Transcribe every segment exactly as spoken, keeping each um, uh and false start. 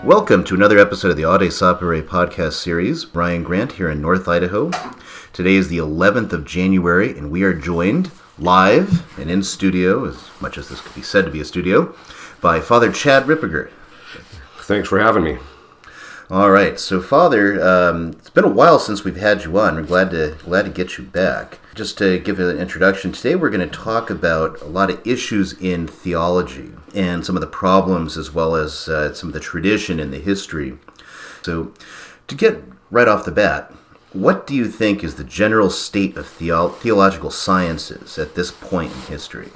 Welcome to another episode of the Aude Sapere podcast series. Brian Grant here in North Idaho. Today is the eleventh of January, and we are joined live and in studio, as much as this could be said to be a studio, by Father Chad Ripperger. Thanks for having me. All right, so Father, um, it's been a while since we've had you on. We're glad to glad to get you back. Just to give an introduction, today we're going to talk about a lot of issues in theology and some of the problems as well as uh, some of the tradition and the history. So to get right off the bat, what do you think is the general state of theo- theological sciences at this point in history?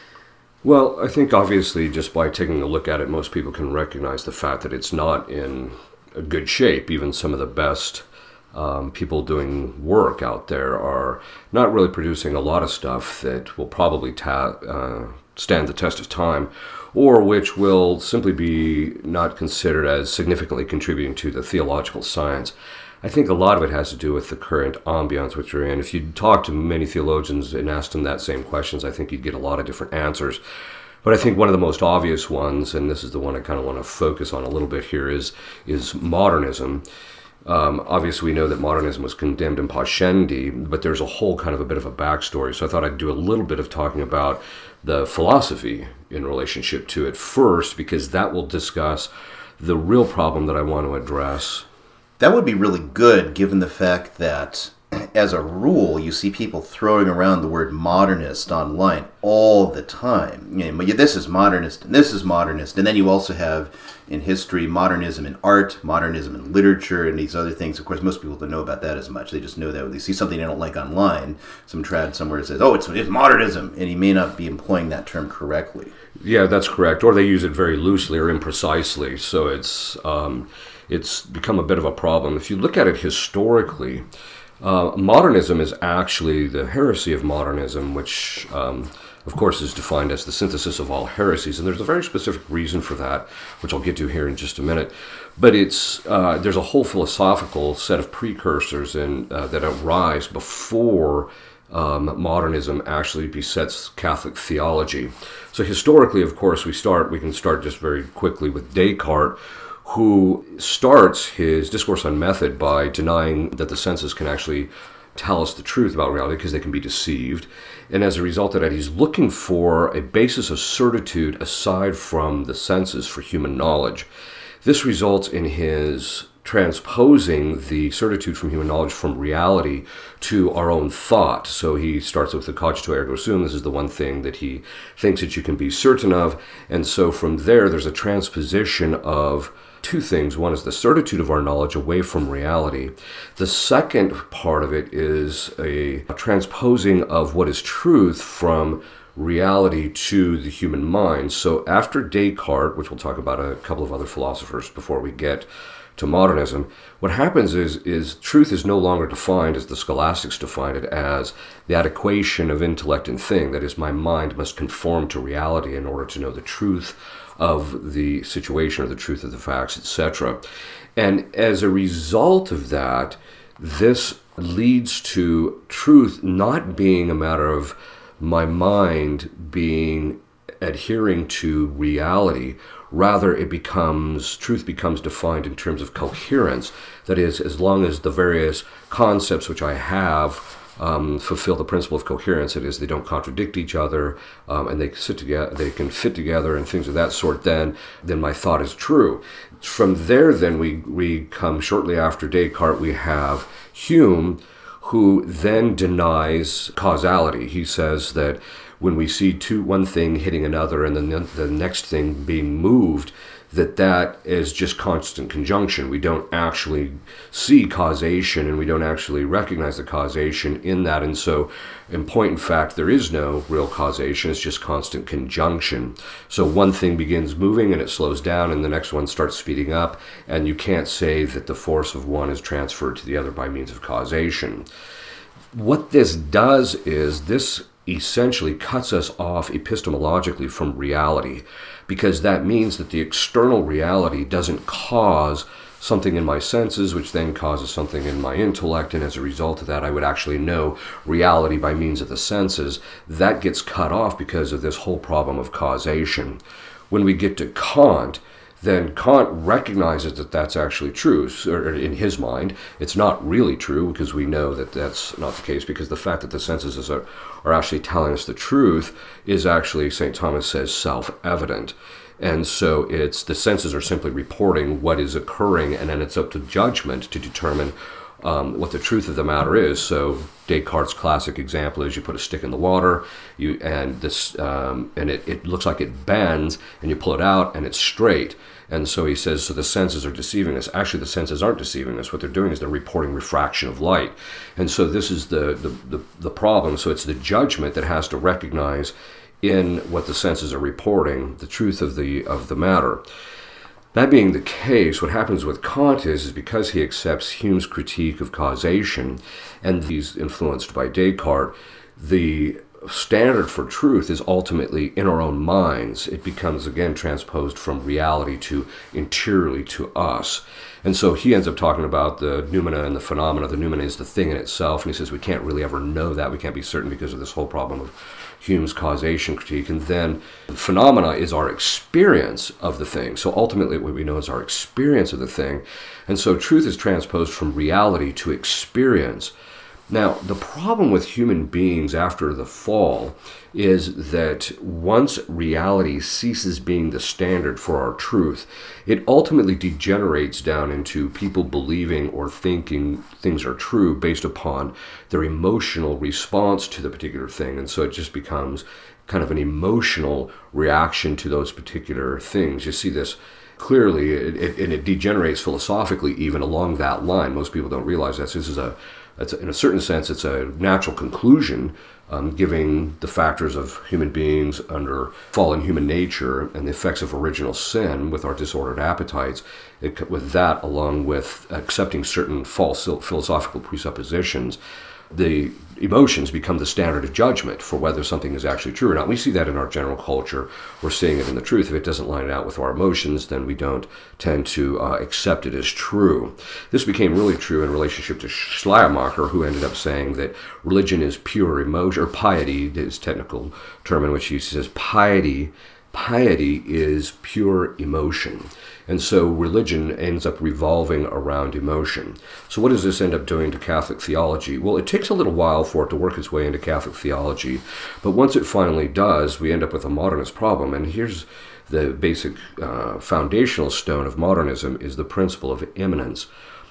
Well, I think obviously just by taking a look at it, most people can recognize the fact that it's not in a good shape. Even some of the best um, people doing work out there are not really producing a lot of stuff that will probably ta- uh, stand the test of time, or which will simply be not considered as significantly contributing to the theological science. I think a lot of it has to do with the current ambiance which we're in. If you talk to many theologians and ask them that same questions, I think you'd get a lot of different answers. But I think one of the most obvious ones, and this is the one I kind of want to focus on a little bit here, is is modernism. Um, obviously, we know that modernism was condemned in Pascendi, but there's a whole kind of a bit of a backstory. So I thought I'd do a little bit of talking about the philosophy in relationship to it first, because that will discuss the real problem that I want to address. That would be really good, given the fact that, as a rule, you see people throwing around the word modernist online all the time. You know, this is modernist, and this is modernist. And then you also have, in history, modernism in art, modernism in literature, and these other things. Of course, most people don't know about that as much. They just know that when they see something they don't like online, some trad somewhere says, oh, it's, it's modernism, and he may not be employing that term correctly. Yeah, that's correct. Or they use it very loosely or imprecisely. So it's um, it's become a bit of a problem. If you look at it historically, Uh, modernism is actually the heresy of modernism, which, um, of course, is defined as the synthesis of all heresies. And there's a very specific reason for that, which I'll get to here in just a minute. But it's uh, there's a whole philosophical set of precursors in, uh, that arise before um, modernism actually besets Catholic theology. So historically, of course, we start we can start just very quickly with Descartes, who starts his Discourse on Method by denying that the senses can actually tell us the truth about reality because they can be deceived. And as a result of that, he's looking for a basis of certitude aside from the senses for human knowledge. This results in his transposing the certitude from human knowledge from reality to our own thought. So he starts with the cogito ergo sum. This is the one thing that he thinks that you can be certain of. And so from there, there's a transposition of two things. One is the certitude of our knowledge away from reality. The second part of it is a, a transposing of what is truth from reality to the human mind. So after Descartes, which we'll talk about a couple of other philosophers before we get to modernism, what happens is, is truth is no longer defined as the scholastics define it as the adequation of intellect and thing. That is, my mind must conform to reality in order to know the truth of the situation or the truth of the facts, et cetera. And as a result of that, this leads to truth not being a matter of my mind being adhering to reality. Rather, it becomes, truth becomes defined in terms of coherence. That is, as long as the various concepts which I have Um, fulfill the principle of coherence. It is, they don't contradict each other, um, and they sit together, they can fit together, and things of that sort. Then, then my thought is true. From there, then we we come shortly after Descartes. We have Hume, who then denies causality. He says that when we see two one thing hitting another, and then the, the next thing being moved, that that is just constant conjunction. We don't actually see causation, and we don't actually recognize the causation in that. And so, in point in fact, there is no real causation. It's just constant conjunction. So one thing begins moving, and it slows down, and the next one starts speeding up, and you can't say that the force of one is transferred to the other by means of causation. What this does is this essentially cuts us off epistemologically from reality, because that means that the external reality doesn't cause something in my senses, which then causes something in my intellect, and as a result of that, I would actually know reality by means of the senses. That gets cut off because of this whole problem of causation. When we get to Kant, then Kant recognizes that that's actually true. So in his mind, it's not really true, because we know that that's not the case, because the fact that the senses are, are actually telling us the truth is actually, Saint Thomas says, self-evident. And so it's the senses are simply reporting what is occurring, and then it's up to judgment to determine um, what the truth of the matter is. So Descartes' classic example is you put a stick in the water, you and this um, and it, it looks like it bends, and you pull it out and it's straight. And so he says, so the senses are deceiving us. Actually, the senses aren't deceiving us. What they're doing is they're reporting refraction of light. And so this is the the, the, the problem. So it's the judgment that has to recognize in what the senses are reporting the truth of the of the matter. That being the case, what happens with Kant is, is because he accepts Hume's critique of causation, and he's influenced by Descartes, the standard for truth is ultimately in our own minds. It becomes, again, transposed from reality to interiorly to us. And so he ends up talking about the noumena and the phenomena. The noumena is the thing in itself, and he says we can't really ever know that. We can't be certain because of this whole problem of Hume's causation critique. And then the phenomena is our experience of the thing. So ultimately what we know is our experience of the thing. And so truth is transposed from reality to experience. Now, the problem with human beings after the fall is that once reality ceases being the standard for our truth, it ultimately degenerates down into people believing or thinking things are true based upon their emotional response to the particular thing. And so it just becomes kind of an emotional reaction to those particular things. You see this clearly, it, it, and it degenerates philosophically even along that line. Most people don't realize that. So this is a It's, in a certain sense, it's a natural conclusion, um, giving the factors of human beings under fallen human nature and the effects of original sin with our disordered appetites. It, with that, along with accepting certain false philosophical presuppositions, the emotions become the standard of judgment for whether something is actually true or not. We see that in our general culture. We're seeing it in the truth. If it doesn't line out with our emotions, then we don't tend to uh, accept it as true. This became really true in relationship to Schleiermacher, who ended up saying that religion is pure emotion, or piety, his technical term in which he says piety, piety is pure emotion. And so religion ends up revolving around emotion. So what does this end up doing to Catholic theology? Well, it takes a little while for it to work its way into Catholic theology, but once it finally does, we end up with a modernist problem. And here's the basic uh, foundational stone of modernism is the principle of immanence.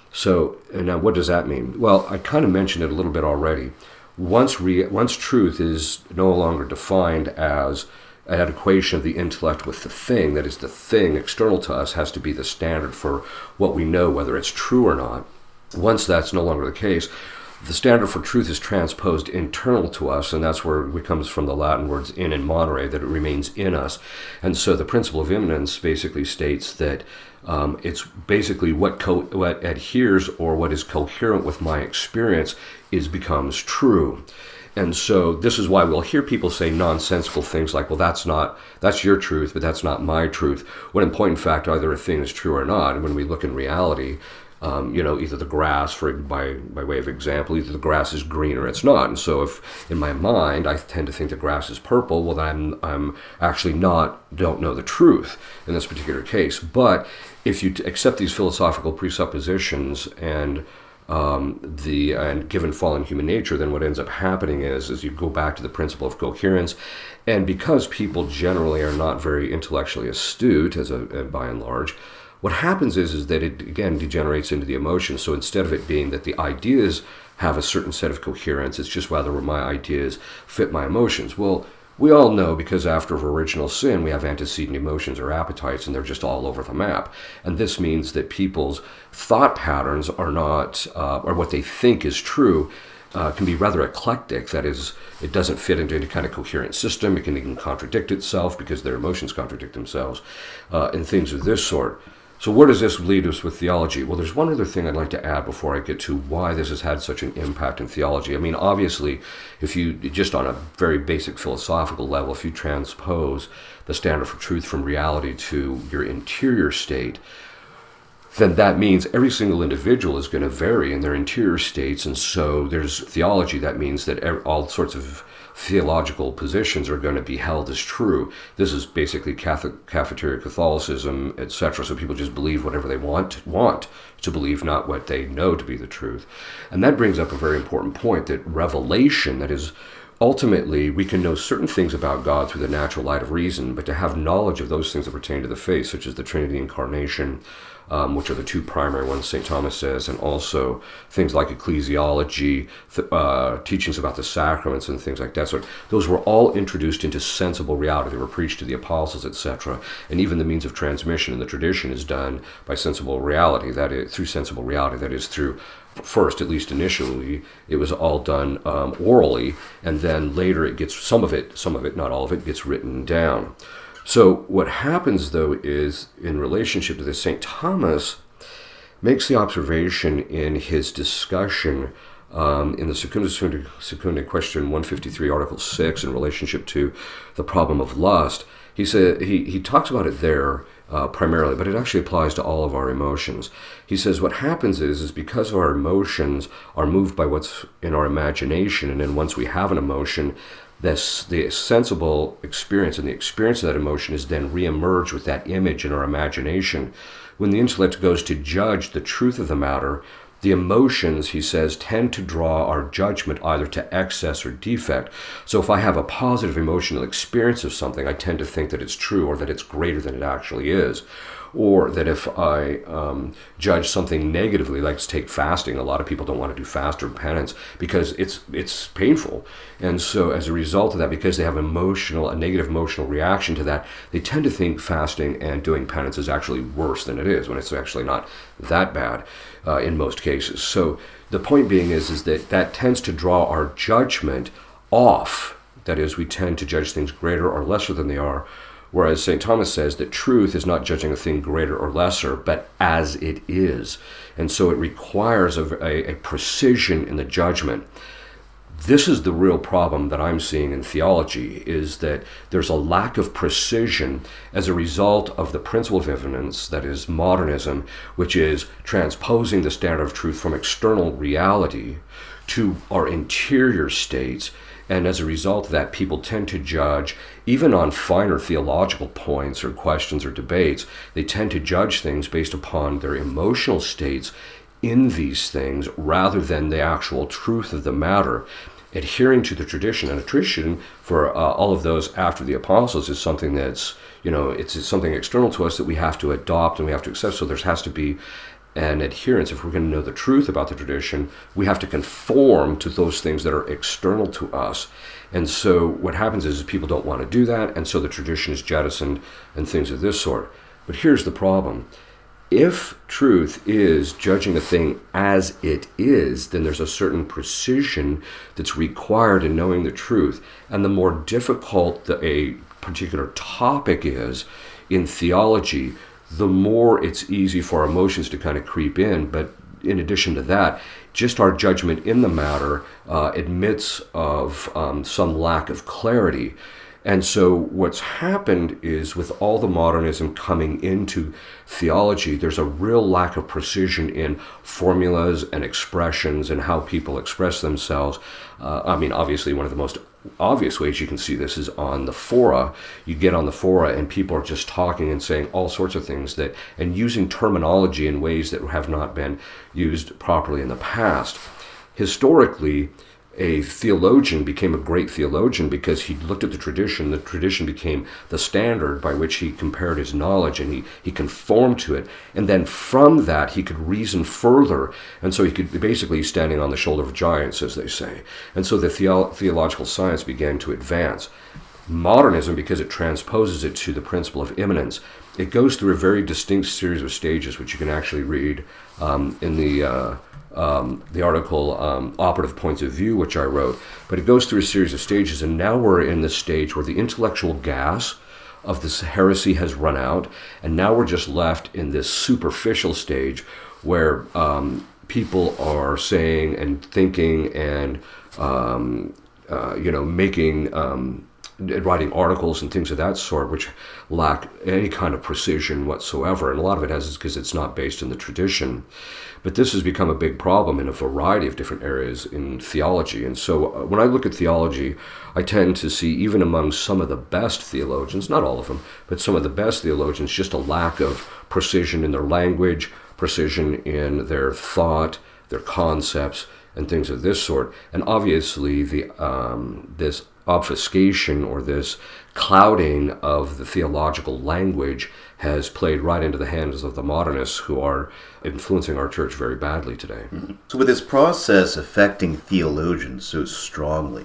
So now what does that mean? Well, I kind of mentioned it a little bit already. Once, re- once truth is no longer defined as an equation of the intellect with the thing, that is, the thing external to us has to be the standard for what we know, whether it's true or not. Once that's no longer the case, the standard for truth is transposed internal to us, and that's where it comes from the Latin words in and monere, that it remains in us. And so the principle of immanence basically states that um, it's basically what, co- what adheres or what is coherent with my experience is becomes true. And so this is why we'll hear people say nonsensical things like, well, that's not, that's your truth, but that's not my truth. When in point in fact, either a thing is true or not. And when we look in reality, um, you know, either the grass, for by, by way of example, either the grass is green or it's not. And so if in my mind, I tend to think the grass is purple, well, then I'm, I'm actually not, don't know the truth in this particular case. But if you t- accept these philosophical presuppositions and Um, the and given fallen human nature, then what ends up happening is, is you go back to the principle of coherence, and because people generally are not very intellectually astute, as a, a by and large, what happens is, is that it again degenerates into the emotions. So instead of it being that the ideas have a certain set of coherence, it's just whether my ideas fit my emotions. Well, we all know, because after original sin, we have antecedent emotions or appetites, and they're just all over the map. And this means that people's thought patterns are not, uh, or what they think is true, uh, can be rather eclectic. That is, it doesn't fit into any kind of coherent system. It can even contradict itself because their emotions contradict themselves, uh, and things of this sort. So where does this lead us with theology? Well, there's one other thing I'd like to add before I get to why this has had such an impact in theology. I mean, obviously, if you, just on a very basic philosophical level, if you transpose the standard for truth from reality to your interior state, then that means every single individual is going to vary in their interior states. And so there's theology that means that all sorts of theological positions are going to be held as true. This is basically Catholic, cafeteria Catholicism, et cetera. So people just believe whatever they want want to believe, not what they know to be the truth. And that brings up a very important point, that revelation, that is, ultimately, we can know certain things about God through the natural light of reason, but to have knowledge of those things that pertain to the faith, such as the Trinity, Incarnation, um, which are the two primary ones, Saint Thomas says, and also things like ecclesiology, th- uh, teachings about the sacraments and things like that. So those were all introduced into sensible reality. They were preached to the apostles, et cetera. And even the means of transmission in the tradition is done by sensible reality, that is, through sensible reality, that is through first, at least initially, it was all done um, orally, and then later it gets, some of it, some of it, not all of it, gets written down. So what happens, though, is in relationship to this, Saint Thomas makes the observation in his discussion um, in the Secunda, Secunda Question one fifty-three, Article six, in relationship to the problem of lust. He said he, he talks about it there uh, primarily, but it actually applies to all of our emotions. He says what happens is, is because our emotions are moved by what's in our imagination, and then once we have an emotion, this, the sensible experience and the experience of that emotion is then re-emerged with that image in our imagination. When the intellect goes to judge the truth of the matter, the emotions, he says, tend to draw our judgment either to excess or defect. So if I have a positive emotional experience of something, I tend to think that it's true or that it's greater than it actually is. Or that if I um, judge something negatively, like take fasting, a lot of people don't want to do fast or penance because it's it's painful. And so as a result of that, because they have emotional, a negative emotional reaction to that, they tend to think fasting and doing penance is actually worse than it is, when it's actually not that bad uh, in most cases. So the point being is, is that that tends to draw our judgment off. That is, we tend to judge things greater or lesser than they are. Whereas Saint Thomas says that truth is not judging a thing greater or lesser, but as it is. And so it requires a, a, a precision in the judgment. This is the real problem that I'm seeing in theology, is that there's a lack of precision as a result of the principle of evidence, that is modernism, which is transposing the standard of truth from external reality to our interior states. And as a result of that, people tend to judge, even on finer theological points or questions or debates, they tend to judge things based upon their emotional states in these things rather than the actual truth of the matter. Adhering to the tradition, and a tradition for uh, all of those after the apostles is something that's, you know, it's, it's something external to us that we have to adopt and we have to accept. So there has to be and adherence. If we're going to know the truth about the tradition, we have to conform to those things that are external to us. And so what happens is, is people don't want to do that, and so the tradition is jettisoned and things of this sort. But here's the problem. If truth is judging a thing as it is, then there's a certain precision that's required in knowing the truth. And the more difficult the, a particular topic is in theology, the more it's easy for our emotions to kind of creep in. But in addition to that, just our judgment in the matter uh, admits of um, some lack of clarity. And so what's happened is, with all the modernism coming into theology, there's a real lack of precision in formulas and expressions and how people express themselves. Uh, I mean, obviously, one of the most obvious ways you can see this is on the fora. You get on the fora and people are just talking and saying all sorts of things that, and using terminology in ways that have not been used properly in the past. Historically, a theologian became a great theologian because he looked at the tradition. The tradition became the standard by which he compared his knowledge, and he, he conformed to it. And then from that, he could reason further. And so he could be basically standing on the shoulder of giants, as they say. And so the theo- theological science began to advance. Modernism, because it transposes it to the principle of immanence, it goes through a very distinct series of stages, which you can actually read um, in the... Uh, Um, the article um, Operative Points of View, which I wrote. But it goes through a series of stages, and now we're in the stage where the intellectual gas of this heresy has run out, and now we're just left in this superficial stage where um, people are saying and thinking and um, uh, you know making um, writing articles and things of that sort, which lack any kind of precision whatsoever. And a lot of it has is because it's not based in the tradition. But this has become a big problem in a variety of different areas in theology. And so uh, when I look at theology, I tend to see, even among some of the best theologians, not all of them, but some of the best theologians, just a lack of precision in their language, precision in their thought, their concepts, and things of this sort. And obviously, the um, this obfuscation or this clouding of the theological language has played right into the hands of the modernists, who are influencing our church very badly today. Mm-hmm. So with this process affecting theologians so strongly,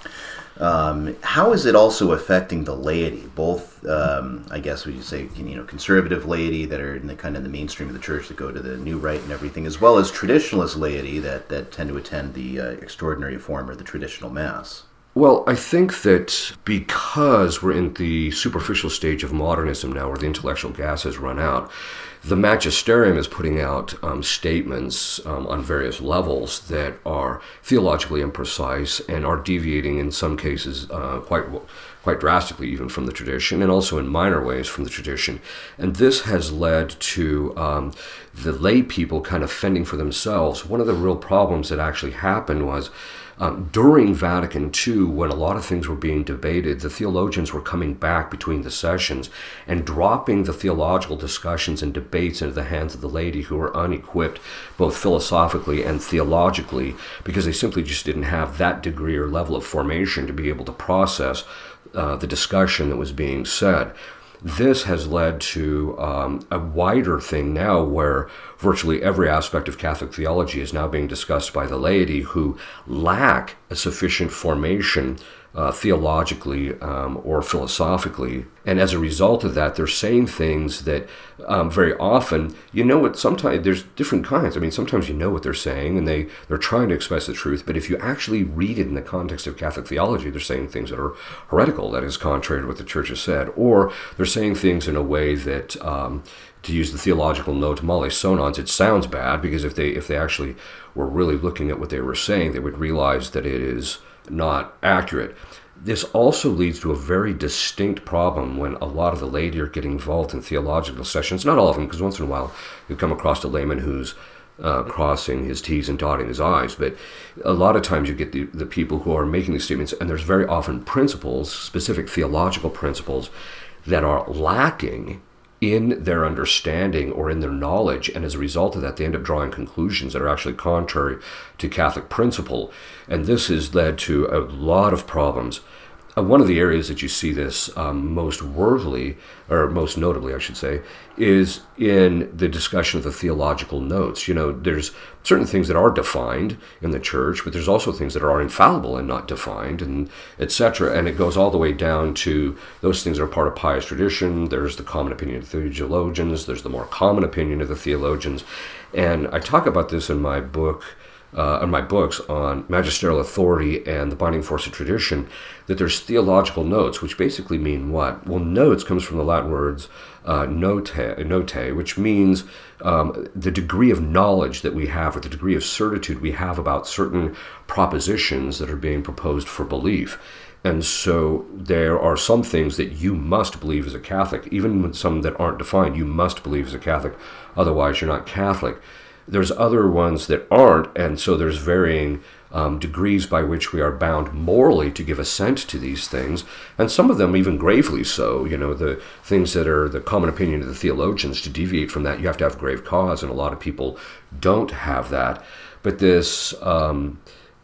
um, how is it also affecting the laity? Both, um, I guess, would you say, you know, conservative laity that are in the kind of the mainstream of the church that go to the New Rite and everything, as well as traditionalist laity that, that tend to attend the uh, extraordinary form or the traditional Mass? Well, I think that because we're in the superficial stage of modernism now, where the intellectual gas has run out, the magisterium is putting out um, statements um, on various levels that are theologically imprecise and are deviating in some cases uh, quite quite drastically even from the tradition, and also in minor ways from the tradition. And this has led to um, the lay people kind of fending for themselves. One of the real problems that actually happened was Um, during Vatican Two, when a lot of things were being debated, the theologians were coming back between the sessions and dropping the theological discussions and debates into the hands of the laity, who were unequipped both philosophically and theologically, because they simply just didn't have that degree or level of formation to be able to process uh, the discussion that was being said. This has led to um, a wider thing now, where virtually every aspect of Catholic theology is now being discussed by the laity, who lack a sufficient formation uh, theologically um, or philosophically. And as a result of that, they're saying things that um, very often, you know what, sometimes there's different kinds. I mean, sometimes you know what they're saying and they, they're trying to express the truth, but if you actually read it in the context of Catholic theology, they're saying things that are heretical, that is contrary to what the church has said, or they're saying things in a way that, um, to use the theological note male sonans, it sounds bad, because if they if they actually were really looking at what they were saying, they would realize that it is not accurate. This also leads to a very distinct problem when a lot of the laity are getting involved in theological sessions. Not all of them, because once in a while you come across a layman who's uh, crossing his T's and dotting his I's, but a lot of times you get the, the people who are making these statements, and there's very often principles, specific theological principles, that are lacking in their understanding or in their knowledge, and as a result of that, they end up drawing conclusions that are actually contrary to Catholic principle. And this has led to a lot of problems. Uh, one of the areas that you see this um, most worthily, or most notably, I should say, is in the discussion of the theological notes. You know, there's certain things that are defined in the church, but there's also things that are infallible and not defined, and et cetera. And it goes all the way down to those things that are part of pious tradition. There's the common opinion of the theologians. There's the more common opinion of the theologians. And I talk about this in my book, Uh, in my books on magisterial authority and the binding force of tradition, that there's theological notes, which basically mean what? Well, notes comes from the Latin words uh, note, note, which means um, the degree of knowledge that we have, or the degree of certitude we have about certain propositions that are being proposed for belief. And so there are some things that you must believe as a Catholic, even with some that aren't defined, you must believe as a Catholic, otherwise you're not Catholic. There's other ones that aren't, and so there's varying um, degrees by which we are bound morally to give assent to these things, and some of them even gravely so. You know, the things that are the common opinion of the theologians, to deviate from that, you have to have grave cause, and a lot of people don't have that. But this, um,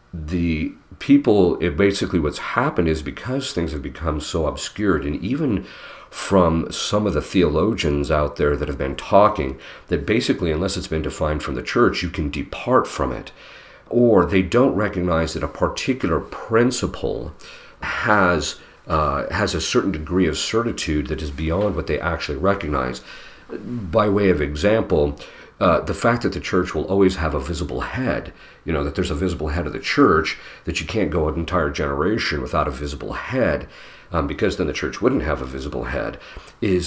the people, it basically what's happened is because things have become so obscured, and even from some of the theologians out there that have been talking, that basically, unless it's been defined from the church, you can depart from it. Or they don't recognize that a particular principle has uh, has a certain degree of certitude that is beyond what they actually recognize. By way of example, uh, the fact that the church will always have a visible head, you know, that there's a visible head of the church, that you can't go an entire generation without a visible head, Um, because then the church wouldn't have a visible head, is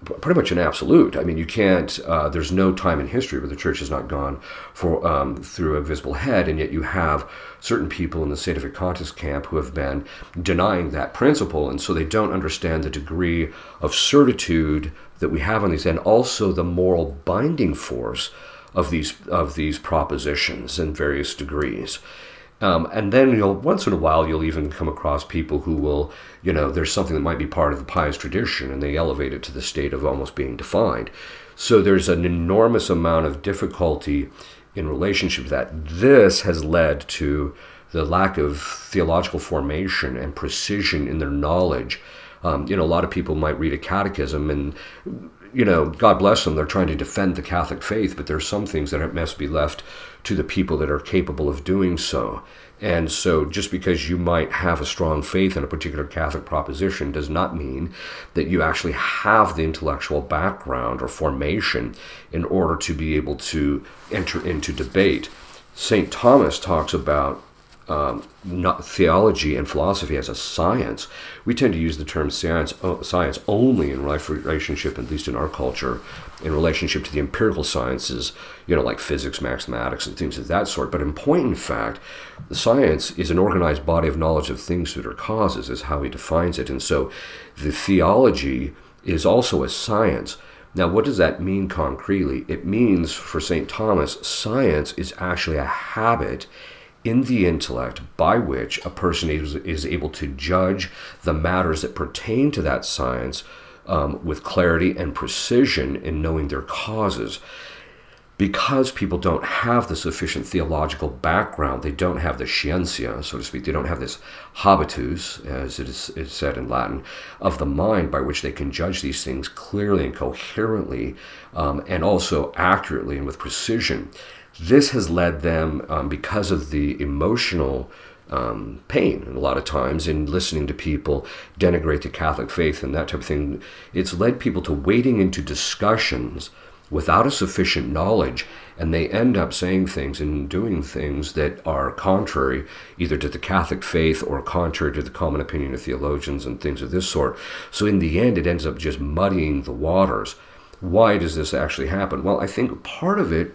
pretty much an absolute. I mean, you can't, uh, there's no time in history where the church has not gone for um, through a visible head, and yet you have certain people in the Sedevacantist camp who have been denying that principle, and so they don't understand the degree of certitude that we have on these, and also the moral binding force of these of these propositions in various degrees. Um, and then you'll once in a while you'll even come across people who will, you know, there's something that might be part of the pious tradition, and they elevate it to the state of almost being defined. So there's an enormous amount of difficulty in relationship to that. This has led to the lack of theological formation and precision in their knowledge. Um, you know, a lot of people might read a catechism and, you know, God bless them, they're trying to defend the Catholic faith, but there's some things that must be left to the people that are capable of doing so. And so just because you might have a strong faith in a particular Catholic proposition does not mean that you actually have the intellectual background or formation in order to be able to enter into debate. Saint Thomas talks about Um, not theology and philosophy as a science. We tend to use the term science, uh, science only in relationship, at least in our culture, in relationship to the empirical sciences, you know, like physics, mathematics, and things of that sort. But in point in fact, the science is an organized body of knowledge of things that are causes, is how he defines it. And so the theology is also a science. Now, what does that mean concretely? It means, for Saint Thomas, science is actually a habit in the intellect by which a person is, is able to judge the matters that pertain to that science um, with clarity and precision in knowing their causes. Because people don't have the sufficient theological background, they don't have the scientia, so to speak, they don't have this habitus, as it is, is said in Latin, of the mind by which they can judge these things clearly and coherently, um, and also accurately and with precision. This has led them, um, because of the emotional um, pain, a lot of times, in listening to people denigrate the Catholic faith and that type of thing, it's led people to wading into discussions without a sufficient knowledge, and they end up saying things and doing things that are contrary either to the Catholic faith or contrary to the common opinion of theologians and things of this sort. So in the end, it ends up just muddying the waters. Why does this actually happen? Well, I think part of it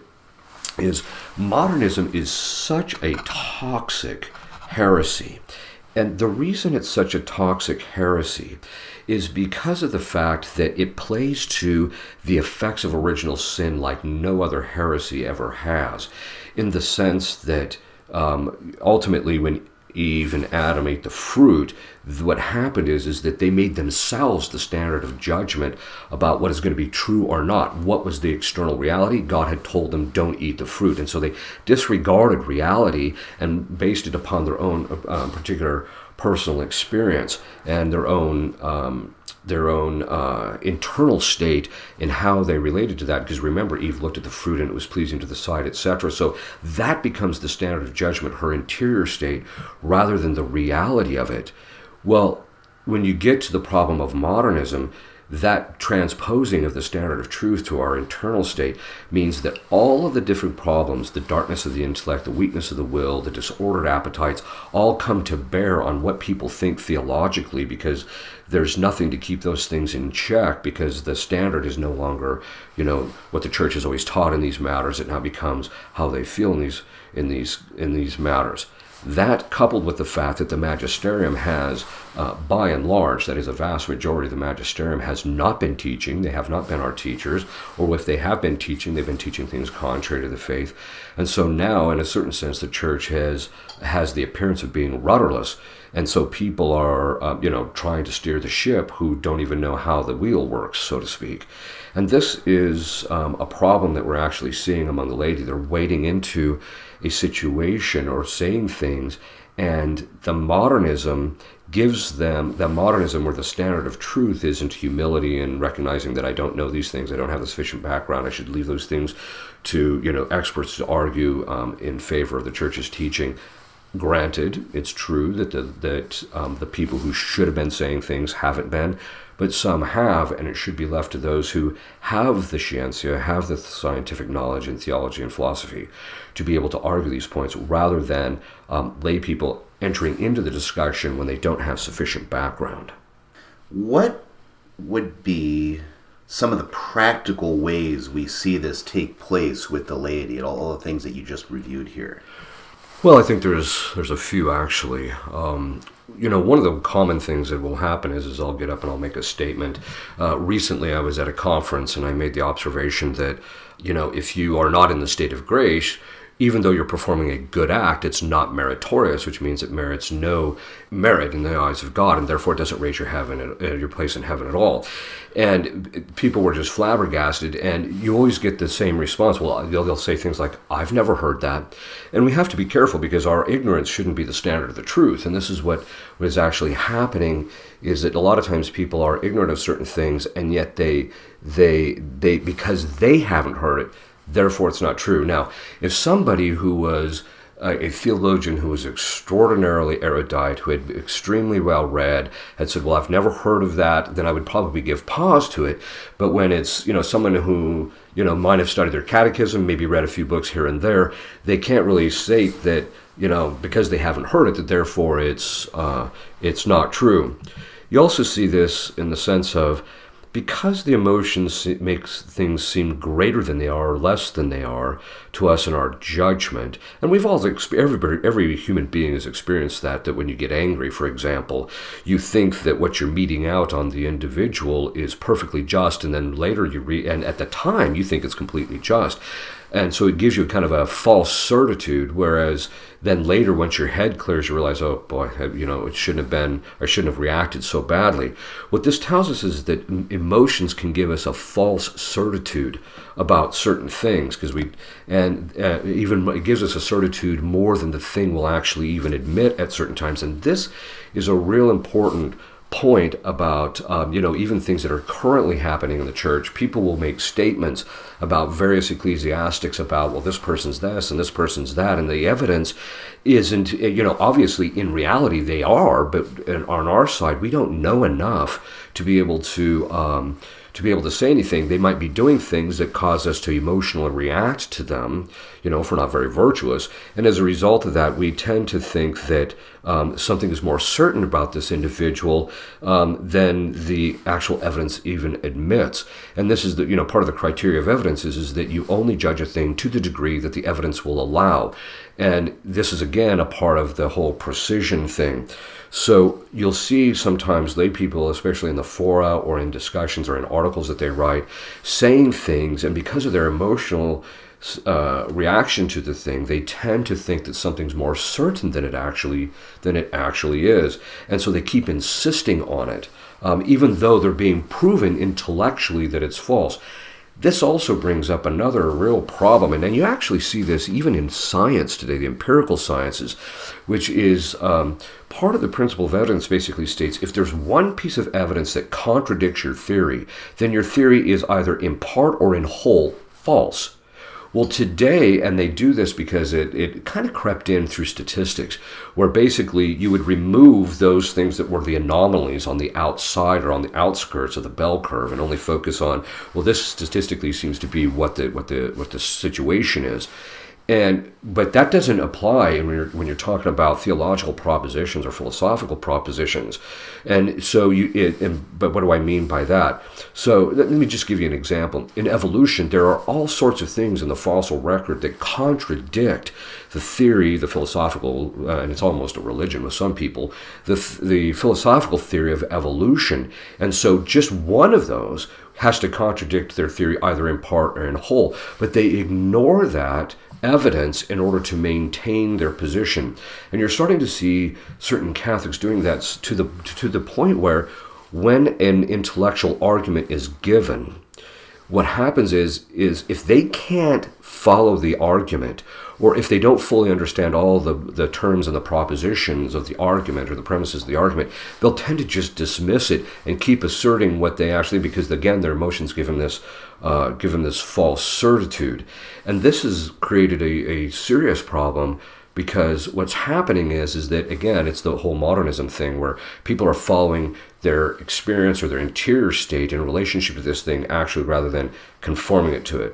is modernism is such a toxic heresy. And the reason it's such a toxic heresy is because of the fact that it plays to the effects of original sin like no other heresy ever has, in the sense that um, ultimately when Eve and Adam ate the fruit, what happened is, is that they made themselves the standard of judgment about what is going to be true or not. What was the external reality? God had told them, don't eat the fruit. And so they disregarded reality and based it upon their own uh, particular personal experience and their own um, their own uh, internal state in how they related to that. Because remember, Eve looked at the fruit and it was pleasing to the sight, et cetera. So that becomes the standard of judgment, her interior state, rather than the reality of it. Well, when you get to the problem of modernism, that transposing of the standard of truth to our internal state means that all of the different problems, the darkness of the intellect, the weakness of the will, the disordered appetites, all come to bear on what people think theologically, because there's nothing to keep those things in check, because the standard is no longer, you know, what the church has always taught in these matters. It now becomes how they feel in these in these in these matters. That, coupled with the fact that the magisterium has, uh, by and large, that is a vast majority of the magisterium, has not been teaching, they have not been our teachers, or if they have been teaching, they've been teaching things contrary to the faith. And so now, in a certain sense, the church has has the appearance of being rudderless. And so people are, uh, you know, trying to steer the ship who don't even know how the wheel works, so to speak. And this is um, a problem that we're actually seeing among the laity. They're wading into a situation or saying things, and the modernism gives them, the modernism where the standard of truth isn't humility and recognizing that I don't know these things, I don't have the sufficient background, I should leave those things to, you know, experts to argue um, in favor of the church's teaching. Granted, it's true that the, that um, the people who should have been saying things haven't been, but some have, and it should be left to those who have the scientia, have the scientific knowledge in theology and philosophy, to be able to argue these points, rather than um, lay people entering into the discussion when they don't have sufficient background. What would be some of the practical ways we see this take place with the laity and all, all the things that you just reviewed here? Well, I think there's there's a few actually. Um, you know, one of the common things that will happen is, is I'll get up and I'll make a statement. Uh, recently, I was at a conference and I made the observation that, you know, if you are not in the state of grace, even though you're performing a good act, it's not meritorious, which means it merits no merit in the eyes of God, and therefore it doesn't raise your heaven, uh, your place in heaven at all. And people were just flabbergasted, and you always get the same response. Well, they'll, they'll say things like, "I've never heard that," and we have to be careful because our ignorance shouldn't be the standard of the truth. And this is what, what is actually happening: is that a lot of times people are ignorant of certain things, and yet they they they because they haven't heard it, therefore it's not true. Now, if somebody who was a, a theologian who was extraordinarily erudite, who had extremely well read, had said, well, I've never heard of that, then I would probably give pause to it. But when it's, you know, someone who, you know, might have studied their catechism, maybe read a few books here and there, they can't really state that, you know, because they haven't heard it, that therefore it's uh, it's not true. You also see this in the sense of, because the emotions makes things seem greater than they are or less than they are to us in our judgment, and we've all, everybody, every human being has experienced that, that when you get angry, for example, you think that what you're meting out on the individual is perfectly just, and then later you re, and at the time you think it's completely just. And so it gives you kind of a false certitude, whereas then later, once your head clears, you realize, oh boy, you know, it shouldn't have been, I shouldn't have reacted so badly. What this tells us is that emotions can give us a false certitude about certain things, because we, and uh, even it gives us a certitude more than the thing will actually even admit at certain times. And this is a real important point about, um, you know, even things that are currently happening in the church. People will make statements about various ecclesiastics about, well, this person's this and this person's that, and the evidence isn't, you know, obviously in reality they are, but on our side, we don't know enough to be able to, um, to be able to say anything. They might be doing things that cause us to emotionally react to them, you know, if we're not very virtuous. And as a result of that, we tend to think that um, something is more certain about this individual um, than the actual evidence even admits. And this is the, you know, part of the criteria of evidence is, is that you only judge a thing to the degree that the evidence will allow. And this is, again, a part of the whole precision thing. So you'll see sometimes lay people, especially in the fora or in discussions or in articles that they write, saying things, and because of their emotional uh, reaction to the thing, they tend to think that something's more certain than it actually than it actually is, and so they keep insisting on it, um, even though they're being proven intellectually that it's false. This also brings up another real problem, and then you actually see this even in science today, the empirical sciences, which is um, part of the principle of evidence basically states if there's one piece of evidence that contradicts your theory, then your theory is either in part or in whole false. Well, today, and they do this because it, it kind of crept in through statistics, where basically you would remove those things that were the anomalies on the outside or on the outskirts of the bell curve and only focus on, well, this statistically seems to be what the what the what the situation is. And but that doesn't apply when you're when you're talking about theological propositions or philosophical propositions. And so you it, and, but what do I mean by that? So let me just give you an example. In evolution, there are all sorts of things in the fossil record that contradict the theory, the philosophical, uh, and it's almost a religion with some people, the the philosophical theory of evolution. And so just one of those has to contradict their theory either in part or in whole, but they ignore that evidence in order to maintain their position. And you're starting to see certain Catholics doing that to the to the point where when an intellectual argument is given, what happens is is if they can't follow the argument, or if they don't fully understand all the, the terms and the propositions of the argument or the premises of the argument, they'll tend to just dismiss it and keep asserting what they actually, because again, their emotions give them this, uh, give them this false certitude. And this has created a, a serious problem, because what's happening is, is that, again, it's the whole modernism thing where people are following their experience or their interior state in relationship to this thing actually rather than conforming it to it.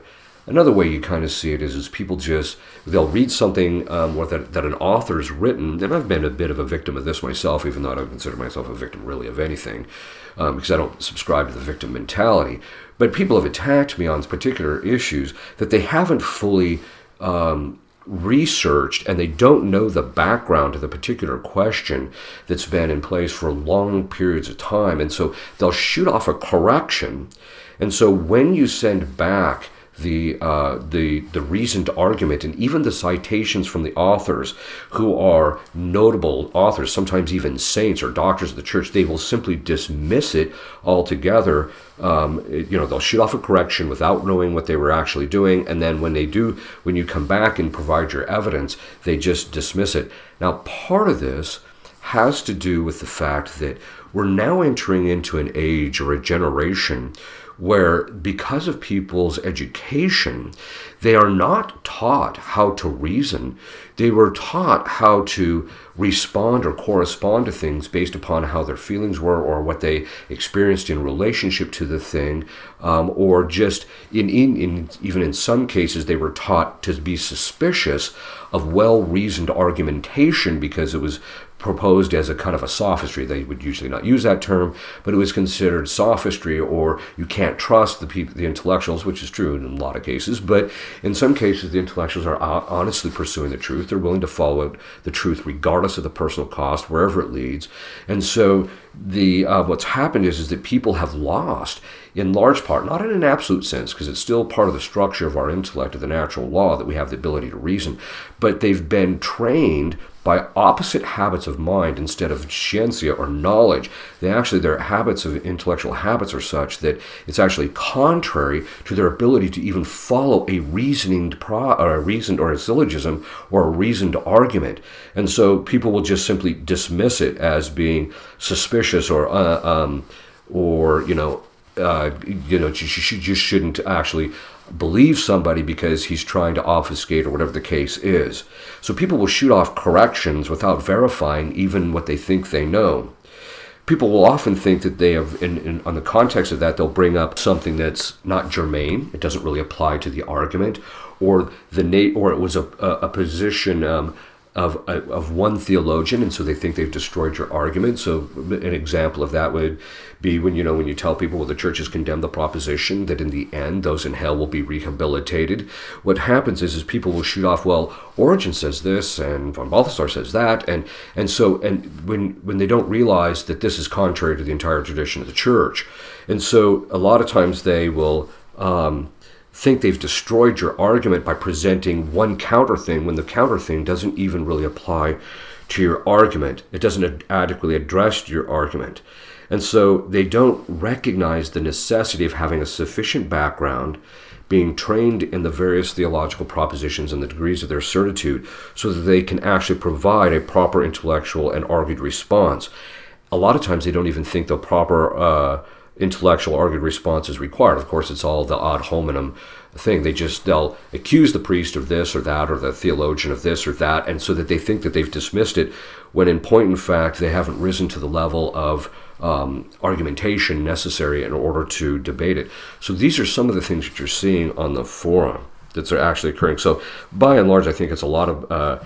Another way you kind of see it is, is people just, they'll read something um, or that, that an author's written, and I've been a bit of a victim of this myself, even though I don't consider myself a victim really of anything, um, because I don't subscribe to the victim mentality. But people have attacked me on particular issues that they haven't fully um, researched, and they don't know the background to the particular question that's been in place for long periods of time. And so they'll shoot off a correction. And so when you send back the uh, the the reasoned argument and even the citations from the authors, who are notable authors, sometimes even saints or doctors of the church, they will simply dismiss it altogether. Um, it, you know, they'll shoot off a correction without knowing what they were actually doing, and then when they do, when you come back and provide your evidence, they just dismiss it. Now, part of this has to do with the fact that we're now entering into an age or a generation where, because of people's education, they are not taught how to reason. They were taught how to respond or correspond to things based upon how their feelings were or what they experienced in relationship to the thing, um, or just in, in, in even in some cases they were taught to be suspicious of well-reasoned argumentation because it was proposed as a kind of a sophistry. They would usually not use that term, but it was considered sophistry, or you can't trust the people, the intellectuals, which is true in a lot of cases. But in some cases, the intellectuals are honestly pursuing the truth. They're willing to follow the truth regardless of the personal cost, wherever it leads. And so the uh, what's happened is, is that people have lost, in large part, not in an absolute sense, because it's still part of the structure of our intellect, of the natural law, that we have the ability to reason, but they've been trained by opposite habits of mind instead of scientia or knowledge. They actually, their habits of intellectual habits are such that it's actually contrary to their ability to even follow a reasoned pro, or a reasoned or a syllogism or a reasoned argument. And so people will just simply dismiss it as being suspicious or uh, um, or you know uh, you know you just shouldn't actually believe somebody because he's trying to obfuscate or whatever the case is. So people will shoot off corrections without verifying even what they think they know. People will often think that they have, in, in, on the context of that, they'll bring up something that's not germane. It doesn't really apply to the argument, or the na- or it was a, a, a position um, of of one theologian, and so they think they've destroyed your argument. So an example of that would be when you know when you tell people, well, the church has condemned the proposition that in the end those in hell will be rehabilitated. What happens is, is people will shoot off, well, Origen says this and von Balthasar says that, and and so and when when they don't realize that this is contrary to the entire tradition of the church, and so a lot of times they will Um, think they've destroyed your argument by presenting one counter thing when the counter thing doesn't even really apply to your argument. It doesn't ad- adequately address your argument. And so they don't recognize the necessity of having a sufficient background, being trained in the various theological propositions and the degrees of their certitude, so that they can actually provide a proper intellectual and argued response. A lot of times they don't even think the proper uh, intellectual argued response is required. Of course, it's all the ad hominem thing. They just, they'll accuse the priest of this or that, or the theologian of this or that, and so that they think that they've dismissed it, when in point in fact they haven't risen to the level of um, argumentation necessary in order to debate it. So these are some of the things that you're seeing on the forum that's are actually occurring. So by and large, I think it's a lot of uh,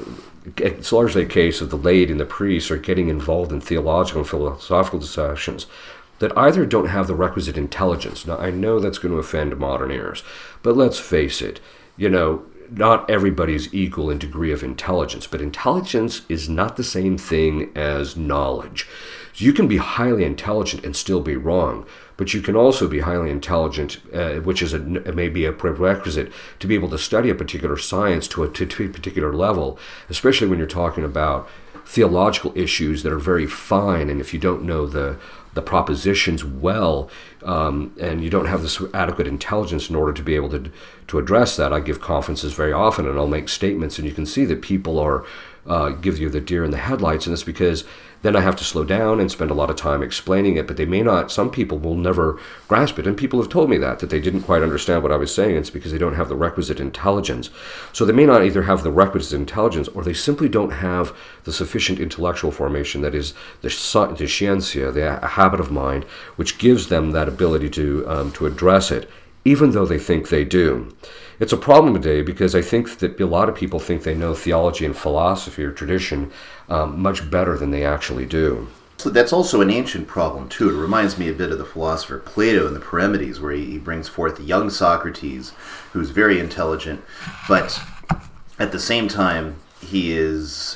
it's largely a case of the laity and the priests are getting involved in theological and philosophical discussions that either don't have the requisite intelligence. Now, I know that's going to offend modern ears, but let's face it, you know, not everybody's equal in degree of intelligence, but intelligence is not the same thing as knowledge. So you can be highly intelligent and still be wrong, but you can also be highly intelligent, uh, which is a, maybe a prerequisite to be able to study a particular science to a, to, to a particular level, especially when you're talking about theological issues that are very fine, and if you don't know the the propositions well, um, and you don't have this adequate intelligence in order to be able to to address that. I give conferences very often, and I'll make statements, and you can see that people are uh, give you the deer in the headlights, and it's because then I have to slow down and spend a lot of time explaining it, but they may not, some people will never grasp it, and people have told me that, that they didn't quite understand what I was saying. It's because they don't have the requisite intelligence. So they may not either have the requisite intelligence, or they simply don't have the sufficient intellectual formation, that is, the, the scientia, the habit of mind, which gives them that ability to um, to address it. even though they think they do. It's a problem today because I think that a lot of people think they know theology and philosophy or tradition um, much better than they actually do. So that's also an ancient problem, too. It reminds me a bit of the philosopher Plato in the Parmenides, where he, he brings forth a young Socrates who's very intelligent, but at the same time, he is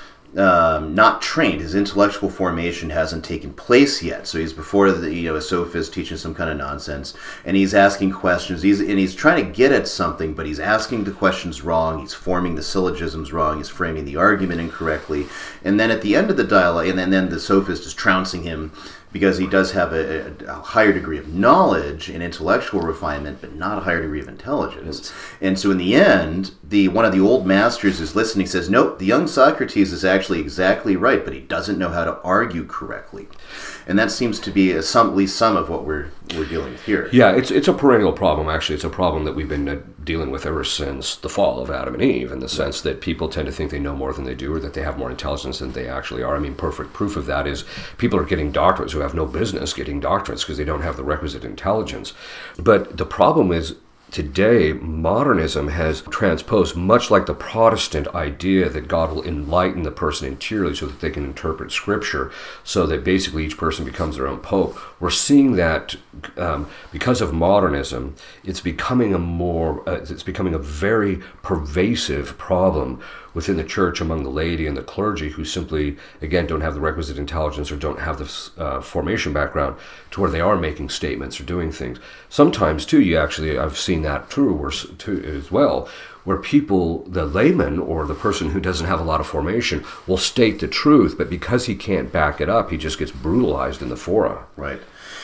um, not trained. His intellectual formation hasn't taken place yet. So he's before the, you know, a sophist teaching some kind of nonsense, and he's asking questions. He's and he's trying to get at something, but he's asking the questions wrong. He's forming the syllogisms wrong. He's framing the argument incorrectly. And then at the end of the dialogue, and then, then the sophist is trouncing him because he does have a, a, a higher degree of knowledge and intellectual refinement, but not a higher degree of intelligence. And so in the end, the one of the old masters is listening, says, nope, the young Socrates is actually exactly right, but he doesn't know how to argue correctly. And that seems to be a, some, at least some of what we're we're dealing with here. Yeah, it's it's a perennial problem, actually. It's a problem that we've been uh, dealing with ever since the fall of Adam and Eve, in the sense that people tend to think they know more than they do, or that they have more intelligence than they actually are. I mean, perfect proof of that is people are getting doctorates who have no business getting doctorates because they don't have the requisite intelligence. But the problem is, today, modernism has transposed, much like the Protestant idea that God will enlighten the person interiorly so that they can interpret Scripture, so that basically each person becomes their own pope. We're seeing that um, because of modernism, it's becoming a more, uh, it's becoming a very pervasive problem within the church among the laity and the clergy, who simply, again, don't have the requisite intelligence or don't have the uh, formation background to where they are making statements or doing things. Sometimes, too, you actually, I've seen that too, where, too as well, where people, the layman or the person who doesn't have a lot of formation, will state the truth, but because he can't back it up, he just gets brutalized in the fora. Right.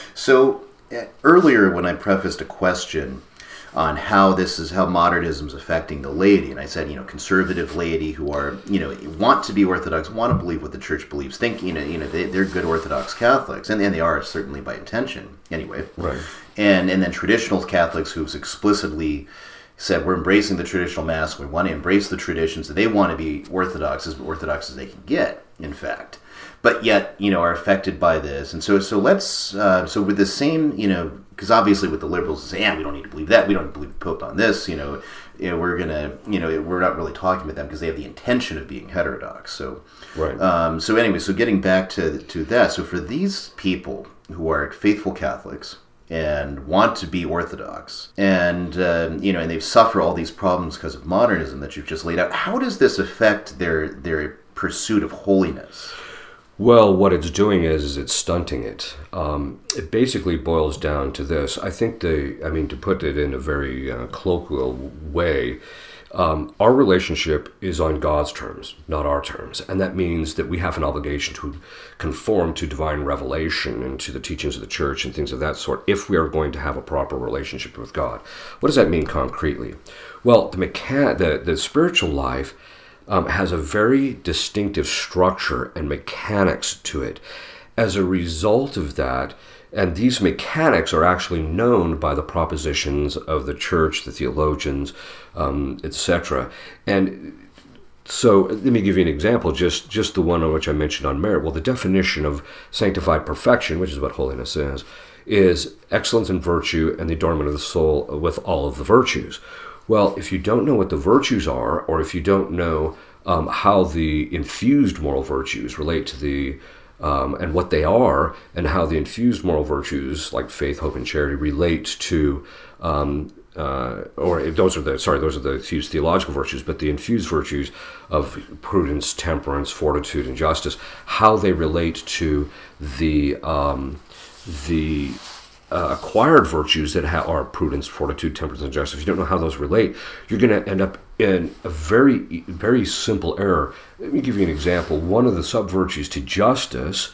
So uh, earlier when I prefaced a question on how this is, how modernism is affecting the laity, and I said, you know, conservative laity who are, you know, want to be Orthodox, want to believe what the Church believes, think, you know, you know, they, they're good Orthodox Catholics, and, and they are certainly by intention, anyway. Right. And and then traditional Catholics who've explicitly said, we're embracing the traditional Mass, we want to embrace the traditions, and they want to be Orthodox, as Orthodox as they can get, in fact. But yet, you know, are affected by this. And so so let's, uh, so with the same, you know, because obviously with the liberals, say, yeah, we don't need to believe that, we don't need to believe the Pope on this, you know, you know we're going to, you know, we're not really talking with them because they have the intention of being heterodox. So, right. Um, so anyway, so getting back to to that, so for these people who are faithful Catholics and want to be Orthodox, and um, you know, and they've suffered all these problems because of modernism that you've just laid out, how does this affect their their pursuit of holiness? Well, what it's doing is, is it's stunting it. Um, it basically boils down to this. I think the, I mean, to put it in a very uh, colloquial way, um, our relationship is on God's terms, not our terms. And that means that we have an obligation to conform to divine revelation and to the teachings of the church and things of that sort if we are going to have a proper relationship with God. What does that mean concretely? Well, the mecha- the, the spiritual life Um, has a very distinctive structure and mechanics to it. As a result of that, and these mechanics are actually known by the propositions of the church, the theologians, um, et cetera. And so let me give you an example, just, just the one on which I mentioned on merit. Well, the definition of sanctified perfection, which is what holiness is, is excellence in virtue and the adornment of the soul with all of the virtues. Well, if you don't know what the virtues are, or if you don't know um, how the infused moral virtues relate to the, um, and what they are, and how the infused moral virtues, like faith, hope, and charity, relate to, um, uh, or those are the, sorry, those are the infused theological virtues, but the infused virtues of prudence, temperance, fortitude, and justice, how they relate to the, um, the, Uh, acquired virtues that ha- are prudence, fortitude, temperance, and justice. If you don't know how those relate, you're going to end up in a very, very simple error. Let me give you an example. One of the sub-virtues to justice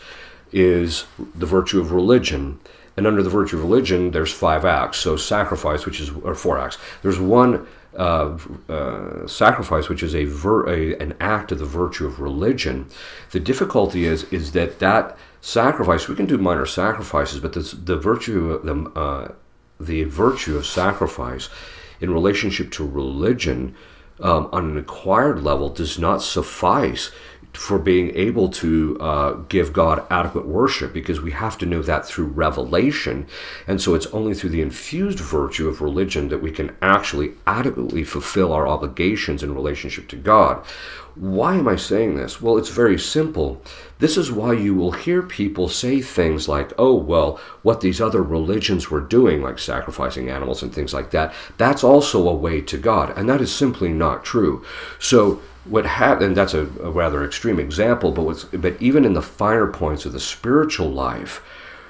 is the virtue of religion. And under the virtue of religion, there's five acts. So sacrifice, which is, or four acts. There's one uh, uh, sacrifice, which is a, ver- a an act of the virtue of religion. The difficulty is, is that that sacrifice, we can do minor sacrifices, but this, the virtue of the, uh, the virtue of sacrifice in relationship to religion um, on an acquired level does not suffice for being able to uh, give God adequate worship, because we have to know that through revelation. And so it's only through the infused virtue of religion that we can actually adequately fulfill our obligations in relationship to God. Why am I saying this? Well, it's very simple. This is why you will hear people say things like, oh, well, what these other religions were doing, like sacrificing animals and things like that, that's also a way to God. And that is simply not true. So what happened, and that's a, a rather extreme example, but what's, but even in the finer points of the spiritual life,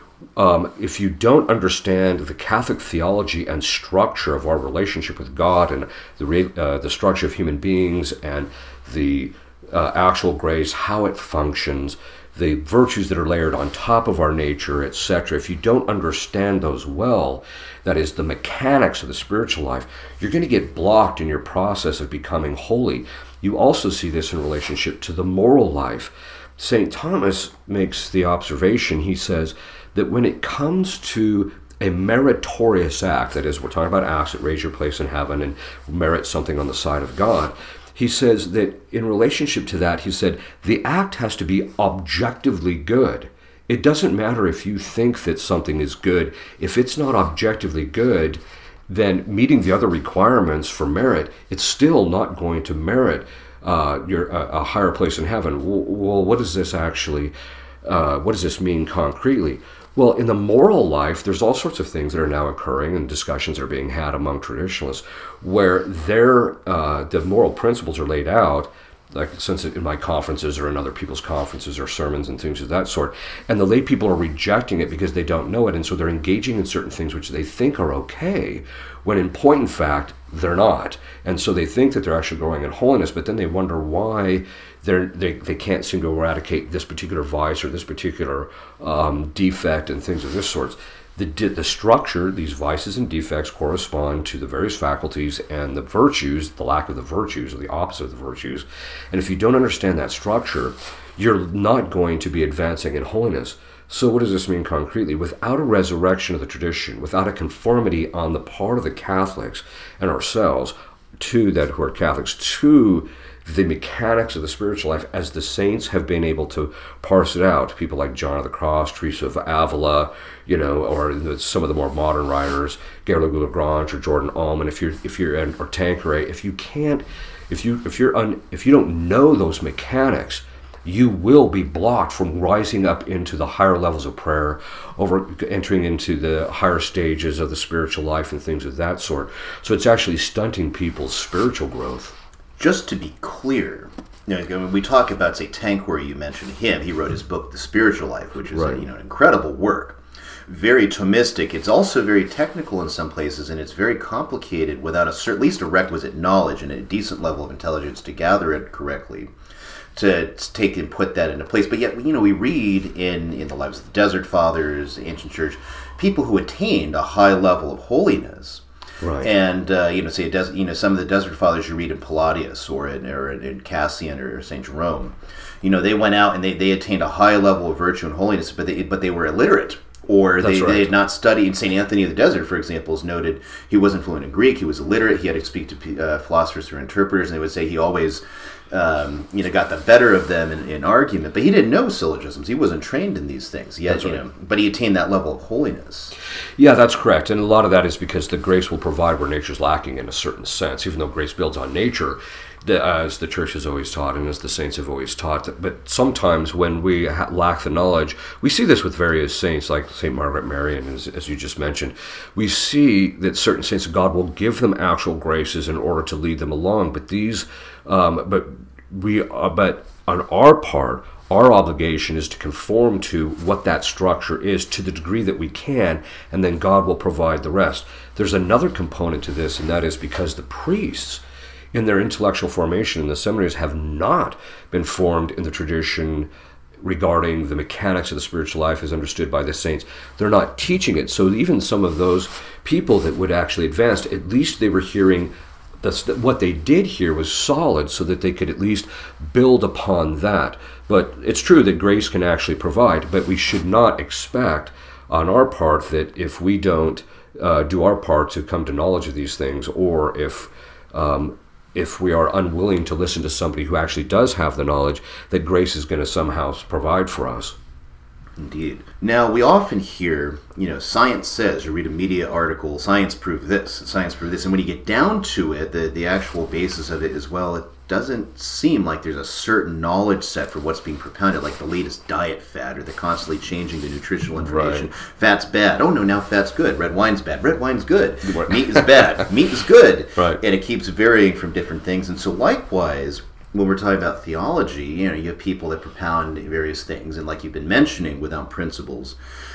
um, if you don't understand the Catholic theology and structure of our relationship with God, and the re, uh, the structure of human beings, and the uh, actual grace, how it functions, the virtues that are layered on top of our nature, et cetera, if you don't understand those well, that is, the mechanics of the spiritual life, you're going to get blocked in your process of becoming holy. You also see this in relationship to the moral life. Saint Thomas makes the observation, he says, that when it comes to a meritorious act, that is, we're talking about acts that raise your place in heaven and merit something on the side of God, he says that in relationship to that, he said, the act has to be objectively good. It doesn't matter if you think that something is good. If it's not objectively good, then meeting the other requirements for merit, it's still not going to merit uh, your uh, a higher place in heaven. Well, what does this actually, uh, what does this mean concretely? Well, in the moral life, there's all sorts of things that are now occurring, and discussions are being had among traditionalists, where their uh, the moral principles are laid out, like since in my conferences or in other people's conferences or sermons and things of that sort, and the lay people are rejecting it because they don't know it, and so they're engaging in certain things which they think are okay, when in point in fact, they're not. And so they think that they're actually growing in holiness, but then they wonder why they're, they they can't seem to eradicate this particular vice or this particular um, defect and things of this sort. The, the structure, these vices and defects correspond to the various faculties, and the virtues, the lack of the virtues, or the opposite of the virtues. And if you don't understand that structure, you're not going to be advancing in holiness. So what does this mean concretely? Without a resurrection of the tradition, without a conformity on the part of the Catholics and ourselves to that who are Catholics, to the mechanics of the spiritual life as the saints have been able to parse it out. People like John of the Cross, Teresa of Avila, you know, or some of the more modern writers, Garrigou-Lagrange or Jordan Allman. If you're, if you're, or Tanqueray, if you can't, if you, if you're, un, if you don't know those mechanics, you will be blocked from rising up into the higher levels of prayer, over entering into the higher stages of the spiritual life and things of that sort. So it's actually stunting people's spiritual growth. Just to be clear, you know, when we talk about, say, Tanqueray, you mentioned him. He wrote his book, The Spiritual Life, which is right. a, you know, an incredible work. Very Thomistic. It's also very technical in some places, and it's very complicated without a, at least a requisite knowledge and a decent level of intelligence to gather it correctly, to take and put that into place. But yet, you know, we read in, in the lives of the Desert Fathers, the ancient church, people who attained a high level of holiness. Right. And, uh, you know, say, des- you know, some of the Desert Fathers you read in Palladius or in, or in Cassian or Saint Jerome, you know, they went out and they, they attained a high level of virtue and holiness, but they, but they were illiterate. Or they, right. they had not studied. Saint Anthony of the Desert, for example, is noted. He wasn't fluent in Greek. He was illiterate. He had to speak to uh, philosophers through interpreters, and they would say he always, um, you know, got the better of them in, in argument. But he didn't know syllogisms. He wasn't trained in these things yet, you right. know. But he attained that level of holiness. Yeah, that's correct. And a lot of that is because the grace will provide where nature's lacking in a certain sense. Even though grace builds on nature, the, as the church has always taught and as the saints have always taught. But sometimes when we ha- lack the knowledge, we see this with various saints like Saint Margaret Marian, as, as you just mentioned. We see that certain saints of God will give them actual graces in order to lead them along. But these, um, but we, uh, but on our part, our obligation is to conform to what that structure is to the degree that we can, and then God will provide the rest. There's another component to this, and that is because the priests, in their intellectual formation in the seminaries, have not been formed in the tradition regarding the mechanics of the spiritual life as understood by the saints. They're not teaching it. So even some of those people that would actually advance, at least they were hearing that's what they did here was solid, so that they could at least build upon that. But it's true that grace can actually provide, but we should not expect on our part that if we don't uh, do our part to come to knowledge of these things, or if um, if we are unwilling to listen to somebody who actually does have the knowledge, that grace is going to somehow provide for us. Indeed. Now, we often hear, you know, science says, you read a media article, science proved this, science proved this, and when you get down to it, the, the actual basis of it as well, it doesn't seem like there's a certain knowledge set for what's being propounded, like the latest diet fad, or the constantly changing the nutritional information. Right. Fat's bad. Oh, no, now fat's good. Red wine's bad. Red wine's good. Meat is bad. Meat is good. Right. And it keeps varying from different things. And so likewise, when we're talking about theology, you know, you have people that propound various things, and like you've been mentioning, without principles.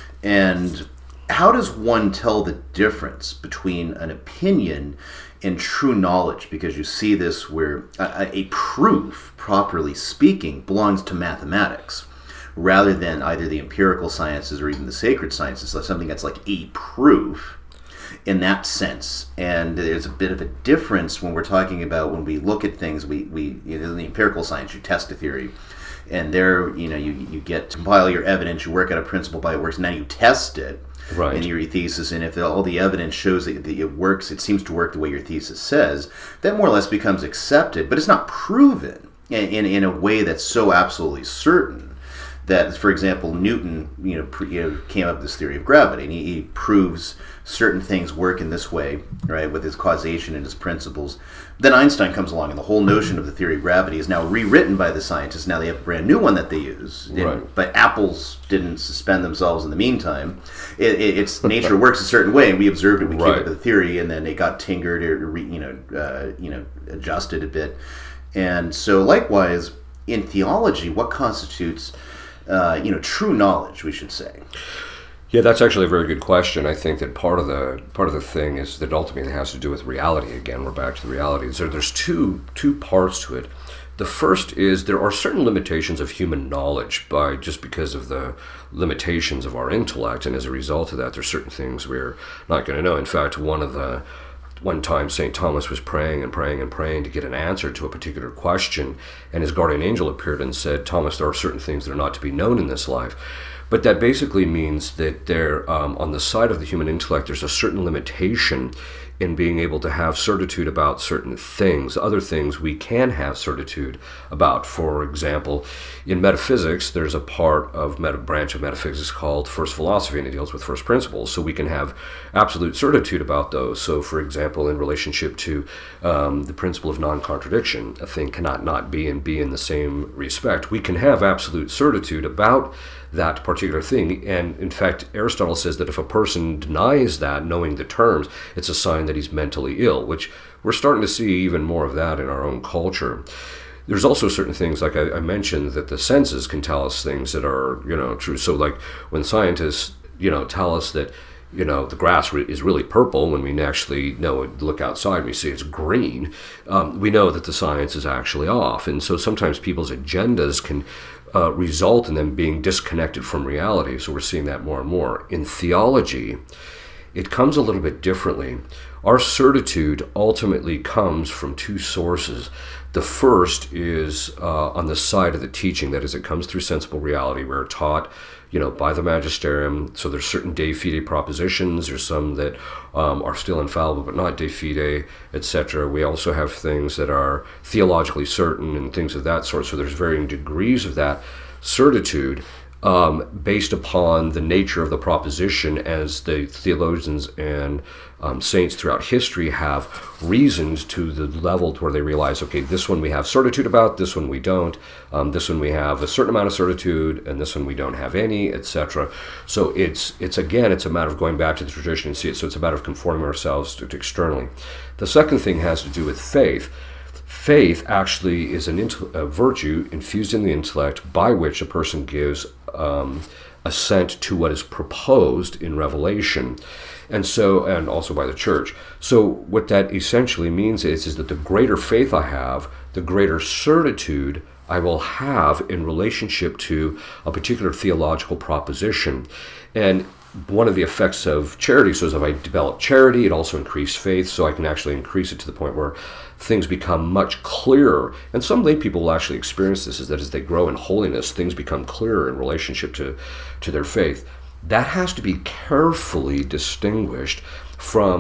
And how does one tell the difference between an opinion and true knowledge? Because you see this where a, a proof, properly speaking, belongs to mathematics, rather than either the empirical sciences or even the sacred sciences. So something that's like a proof in that sense. And there's a bit of a difference when we're talking about, when we look at things, we, we you know, in the empirical science, you test a theory, and there, you know, you, you get to compile your evidence, you work out a principle by it works, and now you test it. Right. In your thesis, and if all the evidence shows that it works, it seems to work the way your thesis says, that more or less becomes accepted, but it's not proven in, in, in a way that's so absolutely certain. That, for example, Newton, you know, pre, you know came up with this theory of gravity, and he, he proves certain things work in this way, right, with his causation and his principles. Then Einstein comes along, and the whole notion of the theory of gravity is now rewritten by the scientists. Now they have a brand new one that they use. And, right. But apples didn't suspend themselves in the meantime. It, it, it's nature works a certain way, and we observed it. We right. came up with a theory, and then it got tinkered or re, you know, uh, you know, adjusted a bit. And so, likewise, in theology, what constitutes Uh, you know, true knowledge, we should say? Yeah, that's actually a very good question. I think that part of the part of the thing is that ultimately it has to do with reality. Again, we're back to the reality. So there's two two parts to it. The first is there are certain limitations of human knowledge by just because of the limitations of our intellect, and as a result of that, there's certain things we're not going to know. In fact, one of the One time, Saint Thomas was praying and praying and praying to get an answer to a particular question, and his guardian angel appeared and said, "Thomas, there are certain things that are not to be known in this life." But that basically means that there, um, on the side of the human intellect, there's a certain limitation in being able to have certitude about certain things. Other things we can have certitude about. For example, in metaphysics, there's a part of meta branch of metaphysics called first philosophy, and it deals with first principles. So we can have absolute certitude about those. So, for example, in relationship to um, the principle of non-contradiction, a thing cannot not be and be in the same respect. We can have absolute certitude about that particular thing. And in fact, Aristotle says that if a person denies that, knowing the terms, it's a sign that he's mentally ill, which we're starting to see even more of that in our own culture. There's also certain things, like I, I mentioned, that the senses can tell us things that are, you know, true. So like when scientists, you know, tell us that, you know, the grass re- is really purple, when we actually know, look outside and we see it's green, um, we know that the science is actually off. And so sometimes people's agendas can uh, result in them being disconnected from reality. So we're seeing that more and more. In theology, it comes a little bit differently. Our certitude ultimately comes from two sources. The first is uh, on the side of the teaching, that is, it comes through sensible reality. We're taught, you know, by the magisterium. So there's certain de fide propositions. There's some that um, are still infallible but not de fide, et cetera. We also have things that are theologically certain and things of that sort. So there's varying degrees of that certitude um, based upon the nature of the proposition, as the theologians and um, saints throughout history have reasoned to the level to where they realize, okay, this one we have certitude about, this one we don't, um, this one we have a certain amount of certitude, and this one we don't have any, et cetera. So it's, it's again, it's a matter of going back to the tradition and see it. So it's a matter of conforming ourselves to, to externally. The second thing has to do with faith. Faith actually is an int- a virtue infused in the intellect by which a person gives um, assent to what is proposed in revelation, and so, and also by the church. So what that essentially means is, is that the greater faith I have, the greater certitude I will have in relationship to a particular theological proposition. And one of the effects of charity, so as if I develop charity, it also increases faith, so I can actually increase it to the point where things become much clearer. And some lay people will actually experience this, is that as they grow in holiness, things become clearer in relationship to, to their faith. That has to be carefully distinguished from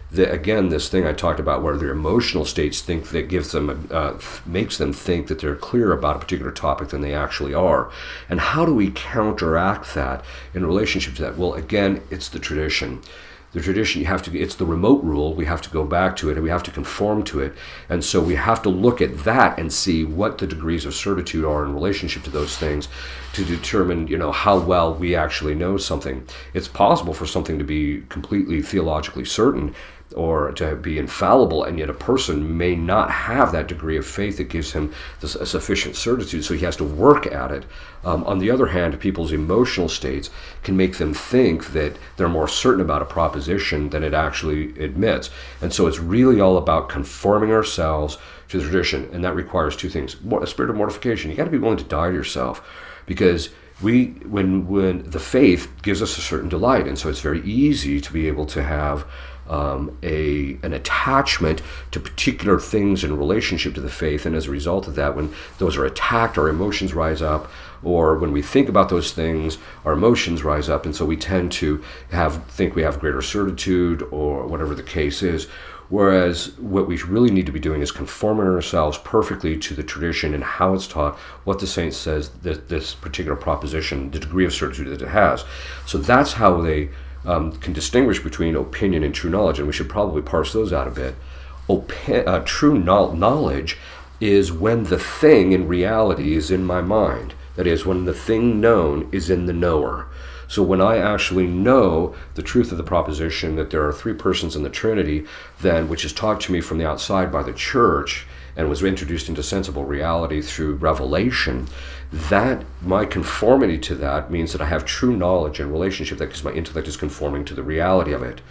the, again, this thing I talked about where their emotional states think that gives them, uh, makes them think that they're clearer about a particular topic than they actually are. And how do we counteract that in relationship to that? Well, again, it's the tradition. The tradition, you have to, it's the remote rule, we have to go back to it and we have to conform to it. And so we have to look at that and see what the degrees of certitude are in relationship to those things to determine, you know, how well we actually know something. It's possible for something to be completely theologically certain or to be infallible, and yet a person may not have that degree of faith that gives him this, a sufficient certitude, so he has to work at it. Um, on the other hand, people's emotional states can make them think that they're more certain about a proposition than it actually admits. And so it's really all about conforming ourselves to the tradition, and that requires two things. A spirit of mortification. You got to be willing to die to yourself, because we, when when the faith gives us a certain delight, and so it's very easy to be able to have Um, a an attachment to particular things in relationship to the faith, and as a result of that, when those are attacked, our emotions rise up, or when we think about those things, our emotions rise up, and so we tend to have think we have greater certitude, or whatever the case is. Whereas what we really need to be doing is conforming ourselves perfectly to the tradition and how it's taught, what the saint says that this particular proposition, the degree of certitude that it has. So that's how they Um, can distinguish between opinion and true knowledge, and we should probably parse those out a bit. Opi- uh, true no- knowledge is when the thing in reality is in my mind. That is, when the thing known is in the knower. So when I actually know the truth of the proposition that there are three persons in the Trinity, then which is taught to me from the outside by the church and was introduced into sensible reality through revelation, that my conformity to that means that I have true knowledge and relationship, that because my intellect is conforming to the reality of it.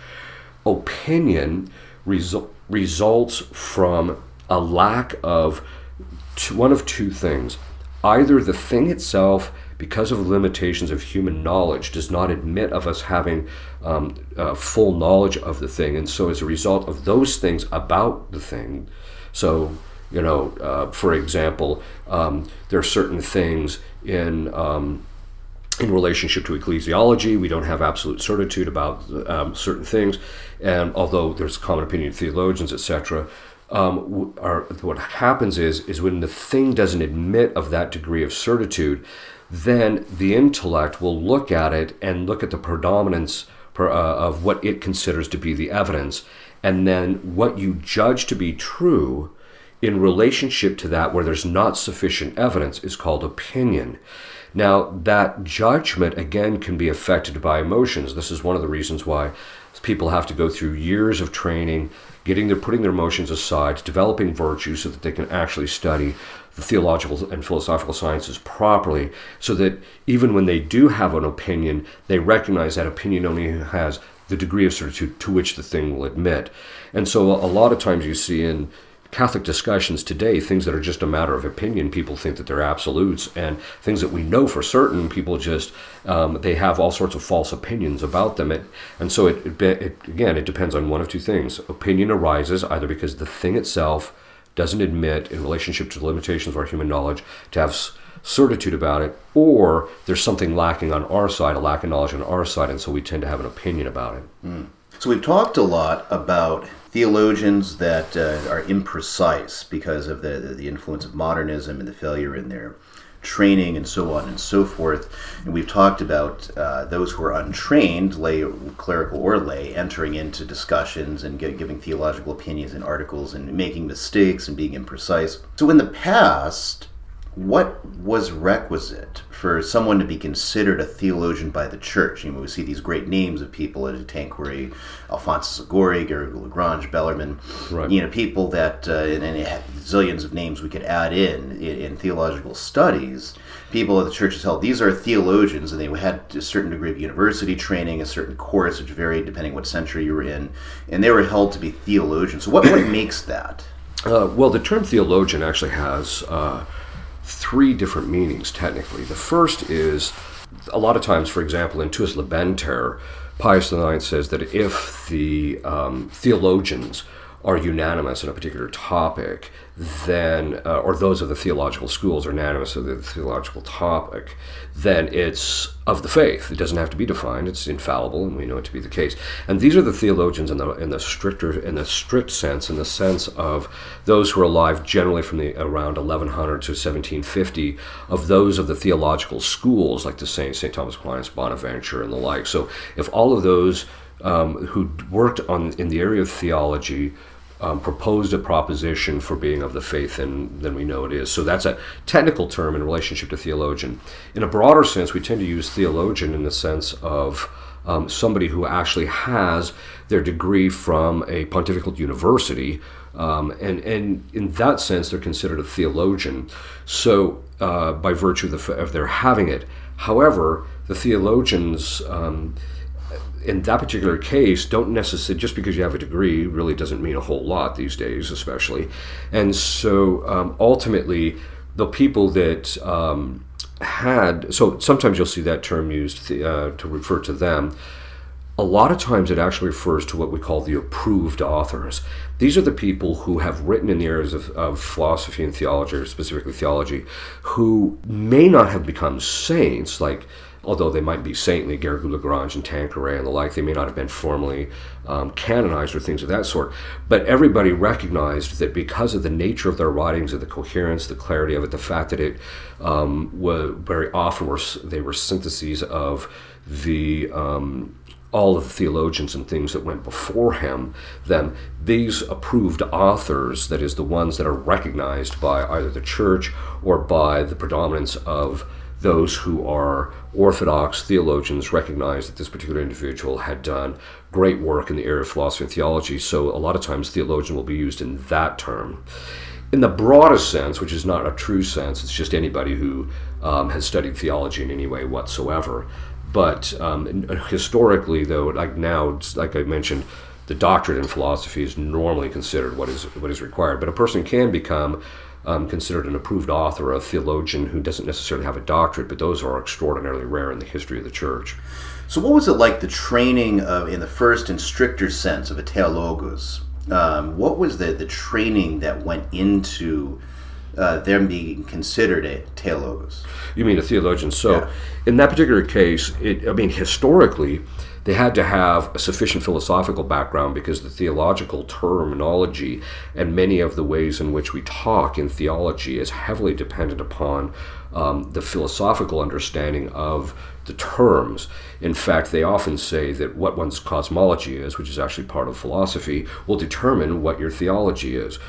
Opinion resu- results from a lack of t- one of two things. Either the thing itself, because of the limitations of human knowledge, does not admit of us having um, uh, full knowledge of the thing, and so as a result of those things about the thing, so You know, uh, for example, um, there are certain things in um, in relationship to ecclesiology. We don't have absolute certitude about um, certain things, and although there's common opinion of theologians, et cetera, um, are, what happens is is when the thing doesn't admit of that degree of certitude, then the intellect will look at it and look at the predominance per, uh, of what it considers to be the evidence, and then what you judge to be true in relationship to that where there's not sufficient evidence is called opinion. Now, that judgment, again, can be affected by emotions. This is one of the reasons why people have to go through years of training, getting their, putting their emotions aside, developing virtue so that they can actually study the theological and philosophical sciences properly, so that even when they do have an opinion, they recognize that opinion only has the degree of certitude to which the thing will admit. And so a lot of times you see in Catholic discussions today, things that are just a matter of opinion, people think that they're absolutes, and things that we know for certain, people just, um, they have all sorts of false opinions about them. It, and so, it, it, it again, it depends on one of two things. Opinion arises either because the thing itself doesn't admit, in relationship to the limitations of our human knowledge, to have certitude about it, or there's something lacking on our side, a lack of knowledge on our side, and so we tend to have an opinion about it. Mm. So we've talked a lot about theologians that uh, are imprecise because of the, the influence of modernism and the failure in their training and so on and so forth. And we've talked about uh, those who are untrained, lay, clerical or lay, entering into discussions and get, giving theological opinions in articles and making mistakes and being imprecise. So in the past, what was requisite for someone to be considered a theologian by the church? You know, we see these great names of people at Tanqueray, Alphonsus Liguori, Garrigou Lagrange, Bellarmine, right. You know, people that, uh, and, and zillions of names we could add in, in in theological studies. People that the church has held, these are theologians, and they had a certain degree of university training, a certain course, which varied depending what century you were in, and they were held to be theologians. So what, what makes that? Uh, well, the term theologian actually has Uh, three different meanings, technically. The first is, a lot of times, for example, in Tuus Libenter, Pius the Ninth says that if the um, theologians are unanimous in a particular topic, then, uh, or those of the theological schools are unanimous of the theological topic, then it's of the faith. It doesn't have to be defined. It's infallible, and we know it to be the case. And these are the theologians in the in the stricter in the strict sense, in the sense of those who are alive generally from the around eleven hundred to seventeen fifty, of those of the theological schools like the Saints, Saint Thomas Aquinas, Bonaventure, and the like. So if all of those um, who worked on in the area of theology Um, proposed a proposition for being of the faith, and then we know it is. So that's a technical term in relationship to theologian. In a broader sense, we tend to use theologian in the sense of um, somebody who actually has their degree from a pontifical university, um, and, and in that sense, they're considered a theologian. So uh, by virtue of, the, of their having it. However, the theologians um, in that particular case, don't necessarily, just because you have a degree really doesn't mean a whole lot these days, especially. And so um, ultimately, the people that um, had, so sometimes you'll see that term used uh, to refer to them. A lot of times it actually refers to what we call the approved authors. These are the people who have written in the areas of, of philosophy and theology, or specifically theology, who may not have become saints, like although they might be saintly, Garrigou-Lagrange and Tanqueray and the like, they may not have been formally um, canonized or things of that sort. But everybody recognized that because of the nature of their writings, of the coherence, the clarity of it, the fact that it um, was very often were, they were syntheses of the um, all of the theologians and things that went before him, then these approved authors, that is, the ones that are recognized by either the church or by the predominance of those who are Orthodox theologians, recognize that this particular individual had done great work in the area of philosophy and theology. So a lot of times theologian will be used in that term. In the broadest sense, which is not a true sense, it's just anybody who um, has studied theology in any way whatsoever. But um, historically, though, like now, like I mentioned, the doctorate in philosophy is normally considered what is what is required. But a person can become Um, considered an approved author, a theologian who doesn't necessarily have a doctorate, but those are extraordinarily rare in the history of the church. So what was it like, the training of, in the first and stricter sense of a theologus? Um, what was the, the training that went into uh, them being considered a theologus? You mean a theologian? So yeah. In that particular case, it, I mean, historically, they had to have a sufficient philosophical background because the theological terminology and many of the ways in which we talk in theology is heavily dependent upon um, the philosophical understanding of the terms. In fact, they often say that what one's cosmology is, which is actually part of philosophy, will determine what your theology is.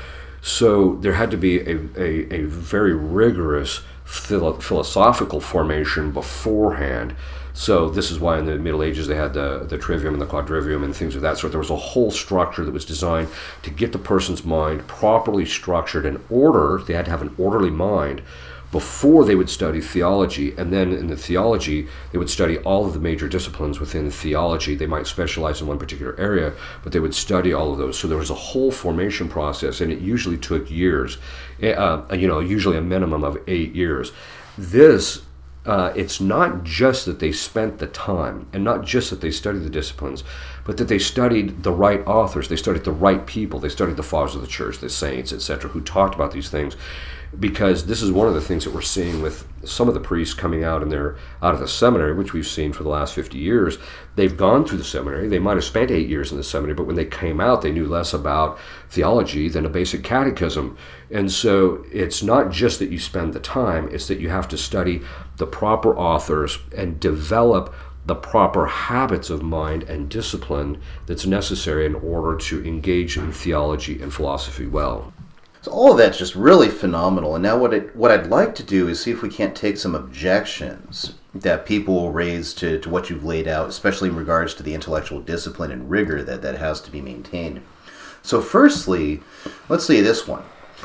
So there had to be a, a, a very rigorous philo- philosophical formation beforehand. So this is why in the Middle Ages they had the, the trivium and the quadrivium and things of that sort. There was a whole structure that was designed to get the person's mind properly structured in order. They had to have an orderly mind before they would study theology. And then in the theology, they would study all of the major disciplines within theology. They might specialize in one particular area, but they would study all of those. So there was a whole formation process, and it usually took years, uh, you know, usually a minimum of eight years. This Uh, it's not just that they spent the time, and not just that they studied the disciplines, but that they studied the right authors, they studied the right people, they studied the fathers of the church, the saints, et cetera, who talked about these things. Because this is one of the things that we're seeing with some of the priests coming out and they're out of the seminary, which we've seen for the last fifty years. They've gone through the seminary. They might have spent eight years in the seminary, but when they came out, they knew less about theology than a basic catechism. And so it's not just that you spend the time, it's that you have to study the proper authors and develop the proper habits of mind and discipline that's necessary in order to engage in theology and philosophy well. So all of that's just really phenomenal. And now what it, what I'd like to do is see if we can't take some objections that people will raise to, to what you've laid out, especially in regards to the intellectual discipline and rigor that, that has to be maintained. So firstly, let's see this one.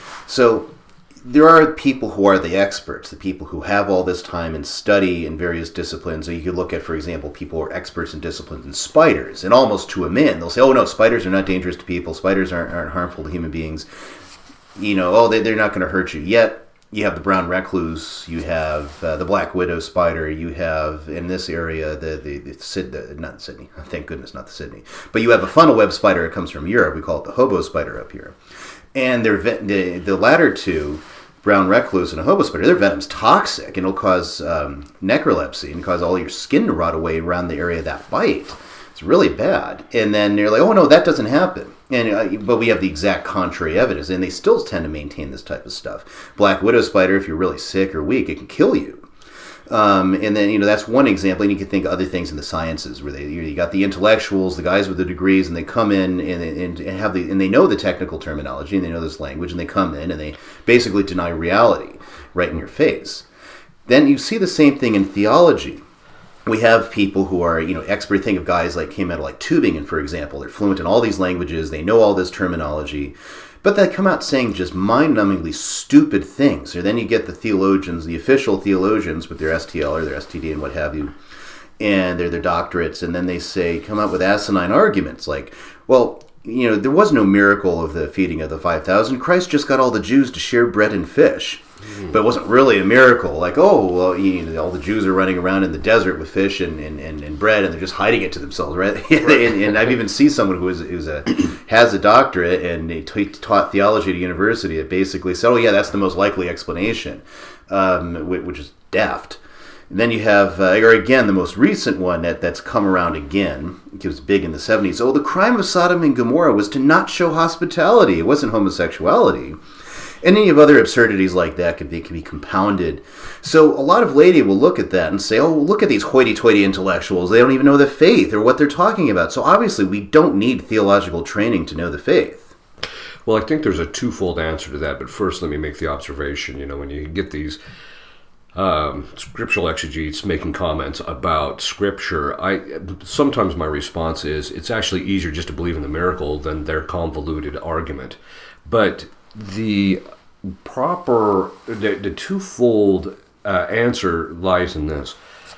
So there are people who are the experts, the people who have all this time and study in various disciplines. So you could look at, for example, people who are experts in disciplines in spiders, and almost to a man, they'll say, oh no, spiders are not dangerous to people, spiders aren't, aren't harmful to human beings. You know, oh, they, they're not going to hurt you. Yet, you have the brown recluse, you have uh, the black widow spider, you have in this area the the, the, Sid, the not Sydney, thank goodness not the Sydney, but you have a funnel web spider that comes from Europe. We call it the hobo spider up here, and they're the, the latter two, brown recluse and a hobo spider, their venom's toxic and it'll cause um, necrolepsy and cause all your skin to rot away around the area of that bite. It's really bad. And then you're like, oh no, that doesn't happen. And uh, but we have the exact contrary evidence, and they still tend to maintain this type of stuff. Black widow spider, if you're really sick or weak, it can kill you. Um, and then, you know, that's one example, and you can think of other things in the sciences where they, you, know, you got the intellectuals, the guys with the degrees, and they come in and, and, and have the, and they know the technical terminology, and they know this language, and they come in and they basically deny reality right in your face. Then you see the same thing in theology. We have people who are, you know, expert. Think of guys like came out of like Tübingen, for example. They're fluent in all these languages. They know all this terminology. But they come out saying just mind-numbingly stupid things. Or then you get the theologians, the official theologians with their S T L or their S T D and what have you, and they're their doctorates, and then they say, come out with asinine arguments like, well, you know, there was no miracle of the feeding of the five thousand. Christ just got all the Jews to share bread and fish. Mm. But it wasn't really a miracle. Like, oh, well, you know, all the Jews are running around in the desert with fish and, and, and, and bread, and they're just hiding it to themselves, right? and, and I've even seen someone who is who's a has a doctorate and he t- taught theology at a university that basically said, oh, yeah, that's the most likely explanation, um, which is daft. And then you have, uh, or again, the most recent one that, that's come around again, it was big in the seventies. Oh, the crime of Sodom and Gomorrah was to not show hospitality. It wasn't homosexuality. And any of other absurdities like that could be, can be compounded. So a lot of lady will look at that and say, oh, look at these hoity-toity intellectuals. They don't even know the faith or what they're talking about. So obviously we don't need theological training to know the faith. Well, I think there's a twofold answer to that. But first, let me make the observation, you know, when you get these Um, scriptural exegetes making comments about Scripture, I sometimes my response is it's actually easier just to believe in the miracle than their convoluted argument. But the proper, the, the twofold uh, answer lies in this.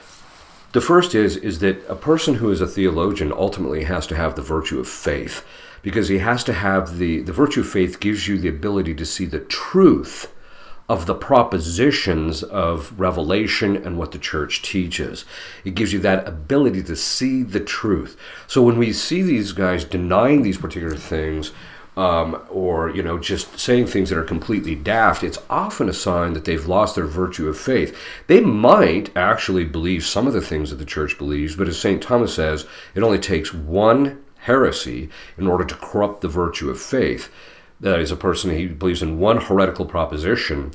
The first is is that a person who is a theologian ultimately has to have the virtue of faith, because he has to have the the virtue of faith gives you the ability to see the truth of the propositions of Revelation and what the church teaches. It gives you that ability to see the truth. So when we see these guys denying these particular things, um, or, you know, just saying things that are completely daft, it's often a sign that they've lost their virtue of faith. They might actually believe some of the things that the church believes, but as Saint Thomas says, it only takes one heresy in order to corrupt the virtue of faith. That is, a person who believes in one heretical proposition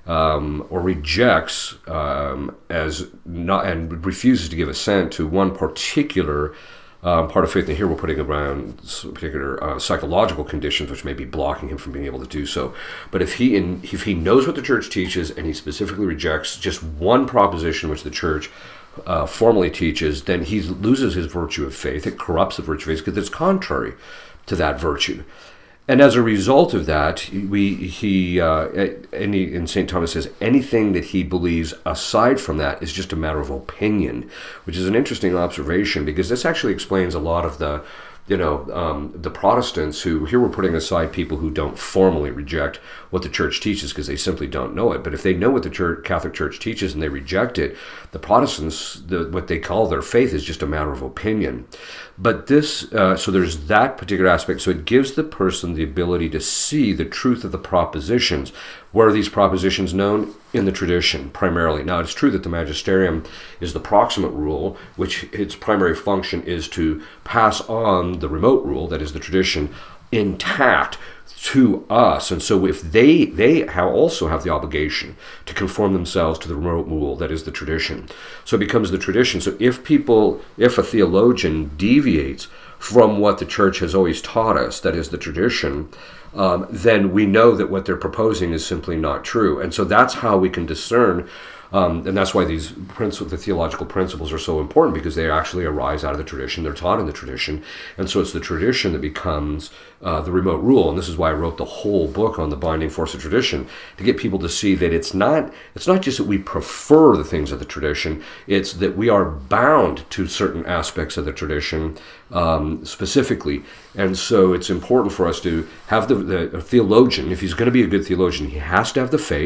um, or rejects um, as not and refuses to give assent to one particular um, part of faith. And here we're putting around particular uh, psychological conditions which may be blocking him from being able to do so. But if he in, if he knows what the church teaches and he specifically rejects just one proposition which the church uh, formally teaches, then he loses his virtue of faith. It corrupts the virtue of faith because it's contrary to that virtue. And as a result of that, we he uh, any and Saint Thomas says anything that he believes aside from that is just a matter of opinion, which is an interesting observation because this actually explains a lot of the, you know, um, the Protestants who, here we're putting aside people who don't formally reject what the church teaches because they simply don't know it. But if they know what the church, Catholic Church teaches and they reject it, the Protestants, the, what they call their faith is just a matter of opinion. But this, uh, so there's that particular aspect. So it gives the person the ability to see the truth of the propositions. Where are these propositions known? In the tradition, primarily. Now, it's true that the magisterium is the proximate rule, which its primary function is to pass on the remote rule, that is the tradition, intact to us. And so if they they have also have the obligation to conform themselves to the remote rule, that is the tradition. So it becomes the tradition. So if people, if a theologian deviates from what the church has always taught us, that is the tradition, um, then we know that what they're proposing is simply not true. And so that's how we can discern. Um, and that's why these principles, the theological principles are so important, because they actually arise out of the tradition. They're taught in the tradition. And so it's the tradition that becomes uh, the remote rule. And this is why I wrote the whole book on the binding force of tradition, to get people to see that it's not it's not just that we prefer the things of the tradition, it's that we are bound to certain aspects of the tradition um, specifically. And so it's important for us to have the, the theologian, if he's going to be a good theologian, he has to have the faith,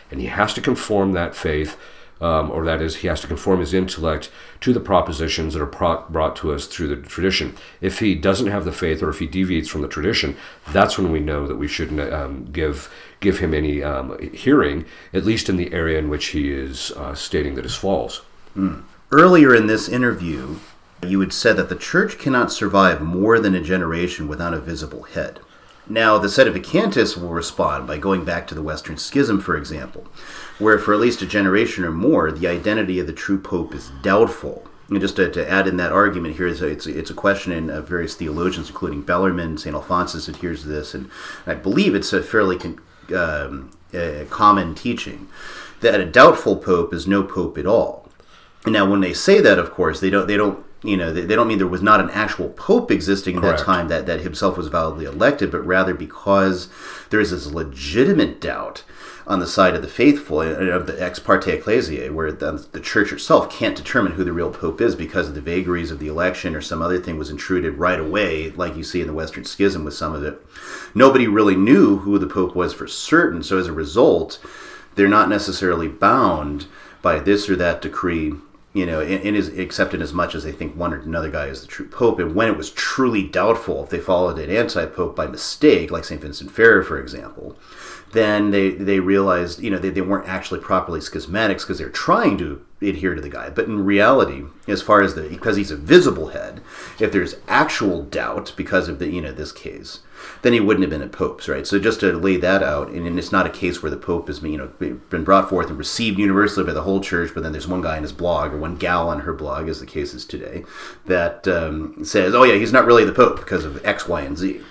and he has to conform that faith, um, or that is, he has to conform his intellect to the propositions that are pro- brought to us through the tradition. If he doesn't have the faith, or if he deviates from the tradition, that's when we know that we shouldn't um, give give him any um, hearing, at least in the area in which he is uh, stating that is false. Mm. Earlier in this interview, you had said that the church cannot survive more than a generation without a visible head. Now, the Sedevacantists will respond by going back to the Western Schism, for example, where for at least a generation or more, the identity of the true pope is doubtful. And just to, to add in that argument here, is a, it's, a, it's a question in uh, various theologians, including Bellarmine, Saint Alphonsus adheres to this, and I believe it's a fairly con- um, a common teaching, that a doubtful pope is no pope at all. And now, when they say that, of course, they don't they don't you know, they, they don't mean there was not an actual pope existing at Correct. that time that, that himself was validly elected, but rather because there is this legitimate doubt on the side of the faithful, of the ex parte ecclesiae, where the, the church itself can't determine who the real pope is because of the vagaries of the election or some other thing was intruded right away, like you see in the Western Schism with some of it. Nobody really knew who the pope was for certain, so as a result, they're not necessarily bound by this or that decree, you know, and, and is accepted as much as they think one or another guy is the true pope. And when it was truly doubtful, if they followed an anti-pope by mistake, like Saint Vincent Ferrer, for example, then they, they realized, you know, they, they weren't actually properly schismatics because they're trying to adhere to the guy. But in reality, as far as the, because he's a visible head, if there's actual doubt because of the, you know, this case, then he wouldn't have been a pope, right? So just to lay that out, and, and it's not a case where the pope has been, you know, been brought forth and received universally by the whole church, but then there's one guy in his blog, or one gal on her blog, as the case is today, that um, says, oh yeah, he's not really the pope because of X, Y, and Z.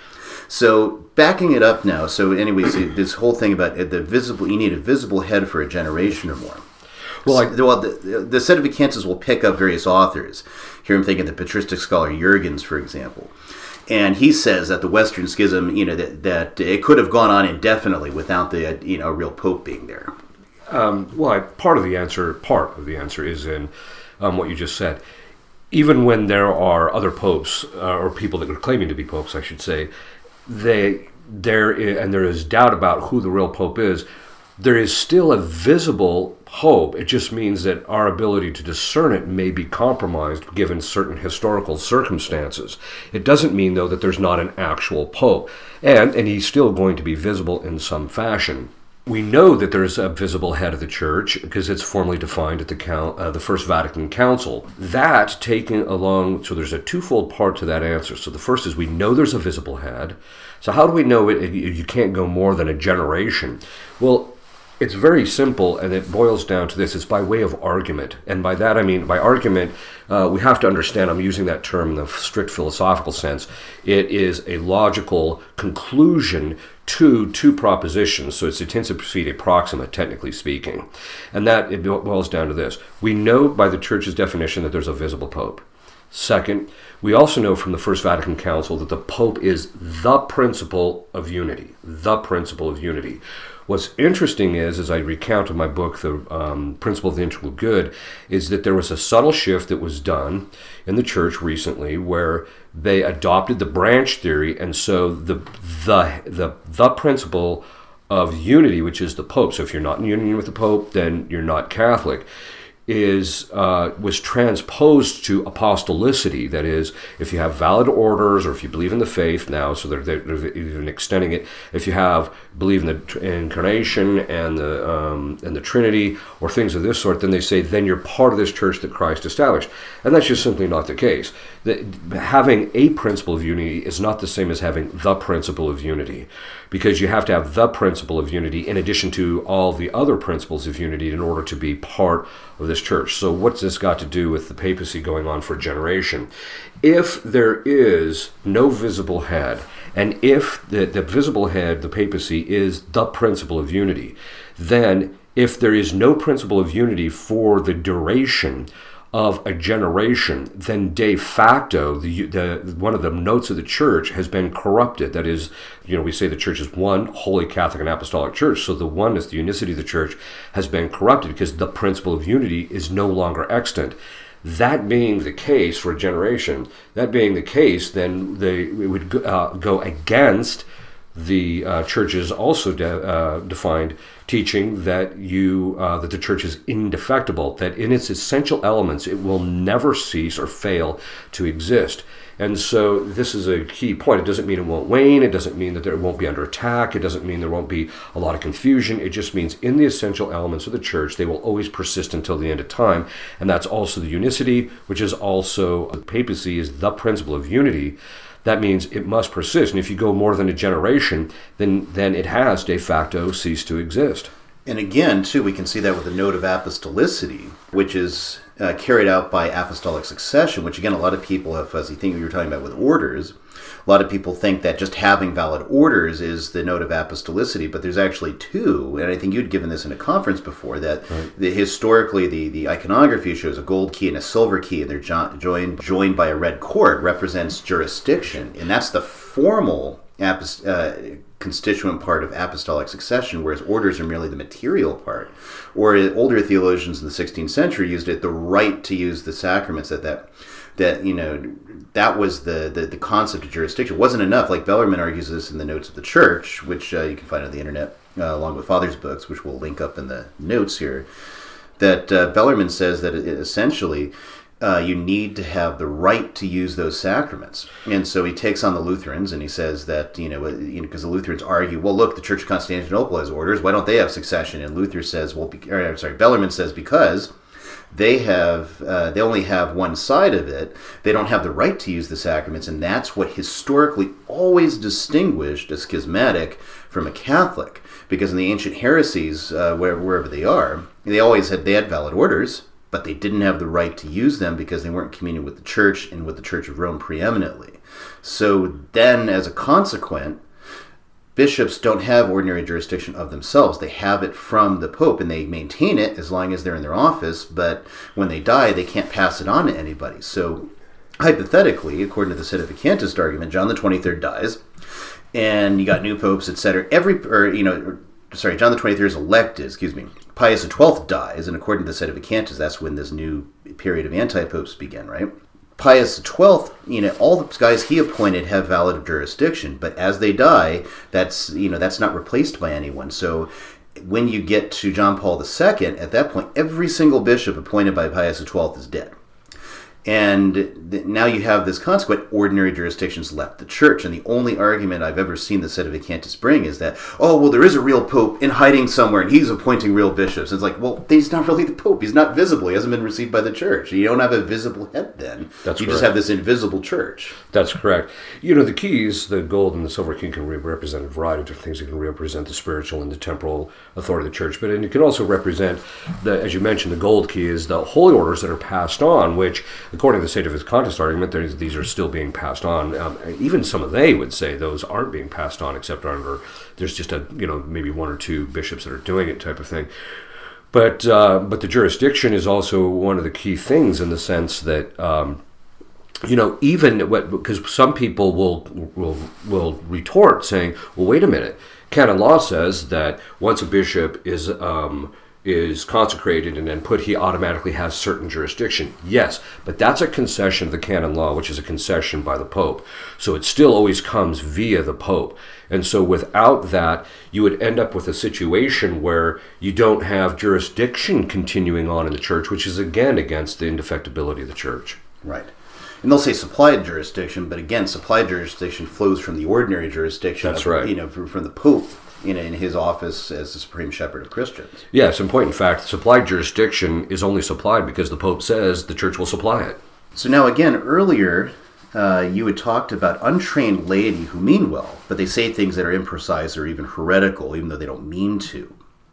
So backing it up now, so anyways, this whole thing about the visible, you need a visible head for a generation or more. Well, like, well the, the Sedevacantists will pick up various authors. Here I'm thinking the patristic scholar Jurgens, for example. And he says that the Western Schism, you know, that, that it could have gone on indefinitely without the, you know, real pope being there. Um, well, I, part of the answer, part of the answer is in um, what you just said. Even when there are other popes, uh, or people that are claiming to be popes, I should say, they there is, and there is doubt about who the real pope is, there is still a visible pope. It just means that our ability to discern it may be compromised given certain historical circumstances. It doesn't mean, though, that there's not an actual pope. And, and he's still going to be visible in some fashion. We know that there's a visible head of the church because it's formally defined at the count, uh, the First Vatican Council. That taken along, so there's a twofold part to that answer. So the first is we know there's a visible head. So how do we know it? You can't go more than a generation. Well, it's very simple, and it boils down to this. It's by way of argument. And by that I mean, by argument, uh, we have to understand, I'm using that term in the strict philosophical sense, it is a logical conclusion to two propositions. So it's a tensa profide proxima, technically speaking. And that, it boils down to this. We know by the Church's definition that there's a visible pope. Second, we also know from the First Vatican Council that the Pope is the principle of unity. The principle of unity. What's interesting is, as I recount in my book, The um, Principle of the Integral Good, is that there was a subtle shift that was done in the Church recently where they adopted the branch theory, and so the the the, the principle of unity, which is the Pope, so if you're not in union with the Pope, then you're not Catholic, is uh, was transposed to apostolicity. That is, if you have valid orders, or if you believe in the faith now, so they're, they're even extending it. If you have believe in the incarnation and the um, and the Trinity, or things of this sort, then they say then you're part of this church that Christ established, and that's just simply not the case. The, having a principle of unity is not the same as having the principle of unity, because you have to have the principle of unity in addition to all the other principles of unity in order to be part of this church. So what's this got to do with the papacy going on for a generation? If there is no visible head, and if the, the visible head, the papacy, is the principle of unity, then if there is no principle of unity for the duration of a generation, then de facto, the, the one of the notes of the church has been corrupted. That is, you know, we say the church is one, holy Catholic and apostolic church. So the oneness, the unicity of the church has been corrupted because the principle of unity is no longer extant. That being the case for a generation, that being the case, then they it would uh, go against the uh, church is also de- uh, defined teaching that you uh, that the church is indefectible, that in its essential elements it will never cease or fail to exist. And so this is a key point. It doesn't mean it won't wane. It doesn't mean that there won't be under attack. It doesn't mean there won't be a lot of confusion. It just means in the essential elements of the church, they will always persist until the end of time. And that's also the unicity, which is also, the papacy is the principle of unity. That means it must persist. And if you go more than a generation, then, then it has de facto ceased to exist. And again, too, we can see that with the note of apostolicity, which is uh, carried out by apostolic succession, which, again, a lot of people have fuzzy thinking. You were talking about with orders. A lot of people think that just having valid orders is the note of apostolicity, but there's actually two, and I think you'd given this in a conference before, that right. the, historically the, the iconography shows a gold key and a silver key, and they're jo- joined, joined by a red cord, represents jurisdiction, and that's the formal apost- uh, constituent part of apostolic succession, whereas orders are merely the material part. Or older theologians in the sixteenth century used it, the right to use the sacraments, that that, that you know, that was the, the, the concept of jurisdiction. It wasn't enough. Like Bellarmine argues this in the Notes of the Church, which uh, you can find on the internet, uh, along with Father's books, which we'll link up in the notes here, that uh, Bellarmine says that it, essentially Uh, you need to have the right to use those sacraments. And so he takes on the Lutherans and he says that, you know, because you know, the Lutherans argue, well, look, the Church of Constantinople has orders. Why don't they have succession? And Luther says, well, be, or, I'm sorry, Bellarmine says, because they have, uh, they only have one side of it. They don't have the right to use the sacraments. And that's what historically always distinguished a schismatic from a Catholic. Because in the ancient heresies, uh, where, wherever they are, they always had, they had valid orders, but they didn't have the right to use them because they weren't communing with the Church and with the Church of Rome preeminently. So then, as a consequence, bishops don't have ordinary jurisdiction of themselves. They have it from the Pope, and they maintain it as long as they're in their office, but when they die, they can't pass it on to anybody. So, hypothetically, according to the Sedevacantist argument, John the twenty-third dies, and you got new popes, et cetera. Every, or, you know, sorry, John the twenty-third is elected, excuse me. Pius the twelfth dies, and according to the Sedevacantists, that's when this new period of anti-popes began, right? Pius the twelfth, you know, all the guys he appointed have valid jurisdiction, but as they die, that's, you know, that's not replaced by anyone. So when you get to John Paul the Second, at that point, every single bishop appointed by Pius the twelfth is dead. And th- now you have this consequent, ordinary jurisdictions left the church. And the only argument I've ever seen the Sedevacantists bring is that, oh, well, there is a real pope in hiding somewhere, and he's appointing real bishops. And it's like, well, he's not really the pope. He's not visible. He hasn't been received by the church. You don't have a visible head then. That's you correct. just have this invisible church. That's correct. You know, the keys, the gold and the silver key, can represent a variety of different things. It can represent the spiritual and the temporal authority of the church. But and it can also represent, the, as you mentioned, the gold key is the holy orders that are passed on, which, according to the Sedevacantist argument, these are still being passed on. Um, even some of they would say those aren't being passed on, except under, there's just a, you know, maybe one or two bishops that are doing it type of thing. But uh, but the jurisdiction is also one of the key things in the sense that, um, you know, even what, because some people will will will retort saying, well, wait a minute, canon law says that once a bishop is um, is consecrated and then put, he automatically has certain jurisdiction. Yes, but that's a concession of the canon law, which is a concession by the Pope. So it still always comes via the Pope. And so without that, you would end up with a situation where you don't have jurisdiction continuing on in the church, which is again against the indefectibility of the church. Right. And they'll say supplied jurisdiction, but again, supplied jurisdiction flows from the ordinary jurisdiction. That's of, right. You know, from, from the Pope. You know, in his office as the Supreme Shepherd of Christians. Yes, in point in fact, supplied jurisdiction is only supplied because the Pope says the church will supply it. So now again, earlier uh, you had talked about untrained laity who mean well, but they say things that are imprecise or even heretical, even though they don't mean to,